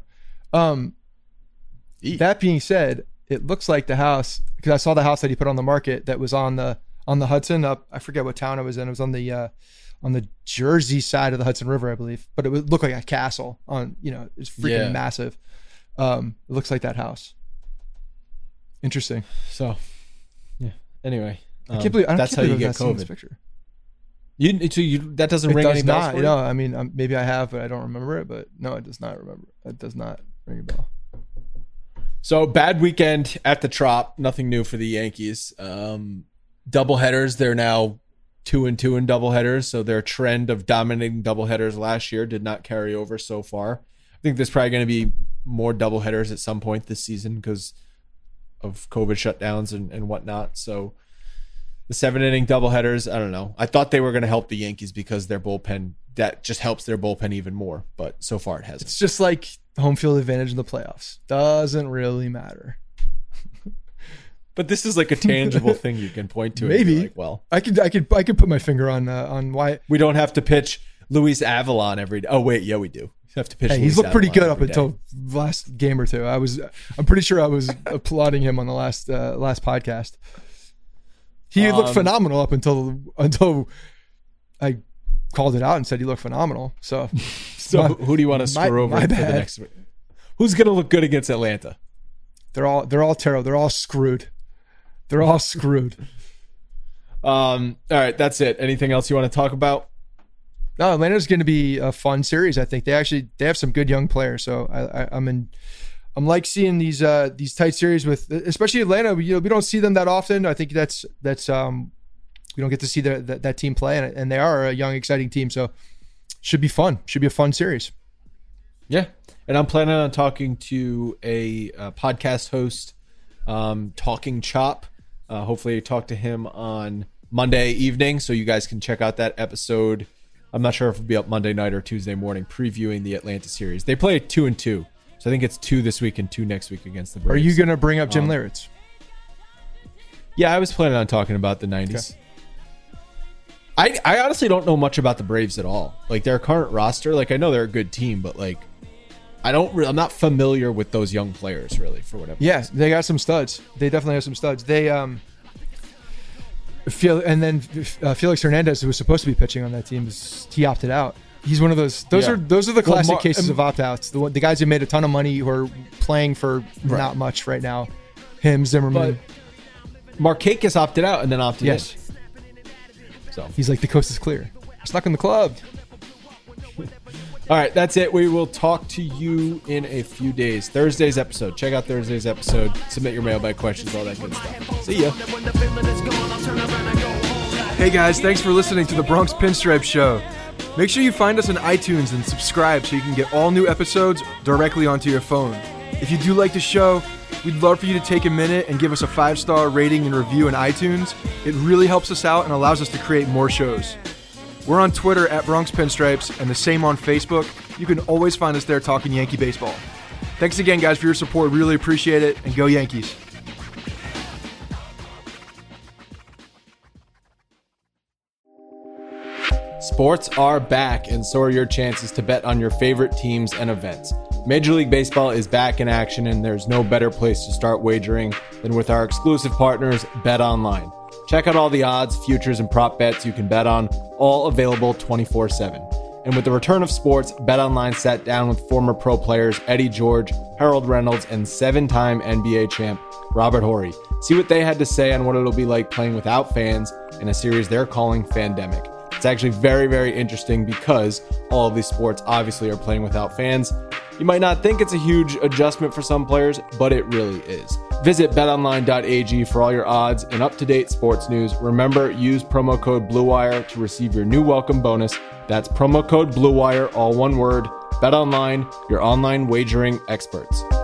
That being said, it looks like the house, because I saw the house that he put on the market that was on the Hudson up. I forget what town it was in. It was on the Jersey side of the Hudson River, I believe. But it would look like a castle on, it's freaking massive. It looks like that house. Interesting. So, yeah. Anyway, I can't believe that's how you get seen this COVID. picture. That doesn't ring any bells for you? I mean, maybe I have, but I don't remember it. But no, it does not remember. It does not ring a bell. So bad weekend at the Trop. Nothing new for the Yankees. Doubleheaders. They're now 2-2 in doubleheaders. So their trend of dominating doubleheaders last year did not carry over so far. I think there's probably going to be more doubleheaders at some point this season because of COVID shutdowns and whatnot. So The 7-inning doubleheaders, I don't know. I thought they were going to help the Yankees because their bullpen, that just helps their bullpen even more. But so far it hasn't. It's just like home field advantage in the playoffs. Doesn't really matter. But this is like a tangible thing you can point to. Maybe. And be like, well, I could put my finger on why we don't have to pitch Luis Avalon every day. Oh wait, yeah, we do. We have to pitch. Hey, he's looked pretty good up until last game or two. I'm pretty sure I was applauding him on the last podcast. He looked phenomenal up until I called it out and said he looked phenomenal. So who do you want to screw over for the next week? Who's going to look good against Atlanta? They're all terrible. They're all screwed. They're all screwed. All right, that's it. Anything else you want to talk about? No, Atlanta's going to be a fun series. I think they have some good young players. So I'm like seeing these tight series with, especially Atlanta. We don't see them that often. I think that's we don't get to see that team play, and they are a young, exciting team. So should be fun. Should be a fun series. Yeah, and I'm planning on talking to a podcast host, Talking Chop. Hopefully, I talk to him on Monday evening, so you guys can check out that episode. I'm not sure if it'll be up Monday night or Tuesday morning, previewing the Atlanta series. They play 2-2. So I think it's 2 this week and 2 next week against the Braves. Are you going to bring up Jim Leyritz? Yeah, I was planning on talking about the 90s. Okay. I honestly don't know much about the Braves at all. Like their current roster, like I know they're a good team, but like I'm not familiar with those young players really for whatever. Yeah, they got some studs. They definitely have some studs. They Felix Hernandez, who was supposed to be pitching on that team, he opted out. He's one of those. Those are the classic cases of opt-outs. The guys who made a ton of money who are playing for not much right now. Him, Zimmerman. But Markakis opted out and then opted in. So he's like, the coast is clear. I'm stuck in the club. All right, that's it. We will talk to you in a few days. Thursday's episode. Check out Thursday's episode. Submit your mailbag questions, all that good stuff. See ya. Hey guys, thanks for listening to the Bronx Pinstripe Show. Make sure you find us on iTunes and subscribe so you can get all new episodes directly onto your phone. If you do like the show, we'd love for you to take a minute and give us a 5-star rating and review in iTunes. It really helps us out and allows us to create more shows. We're on Twitter at Bronx Pinstripes and the same on Facebook. You can always find us there talking Yankee baseball. Thanks again, guys, for your support. Really appreciate it, and go Yankees. Sports are back, and so are your chances to bet on your favorite teams and events. Major League Baseball is back in action, and there's no better place to start wagering than with our exclusive partners, BetOnline. Check out all the odds, futures, and prop bets you can bet on, all available 24/7. And with the return of sports, BetOnline sat down with former pro players Eddie George, Harold Reynolds, and 7-time NBA champ Robert Horry. See what they had to say on what it'll be like playing without fans in a series they're calling Fandemic. It's actually very, very interesting because all of these sports obviously are playing without fans. You might not think it's a huge adjustment for some players, but it really is. Visit betonline.ag for all your odds and up-to-date sports news. Remember, use promo code BlueWire to receive your new welcome bonus. That's promo code BlueWire, all one word. BetOnline, your online wagering experts.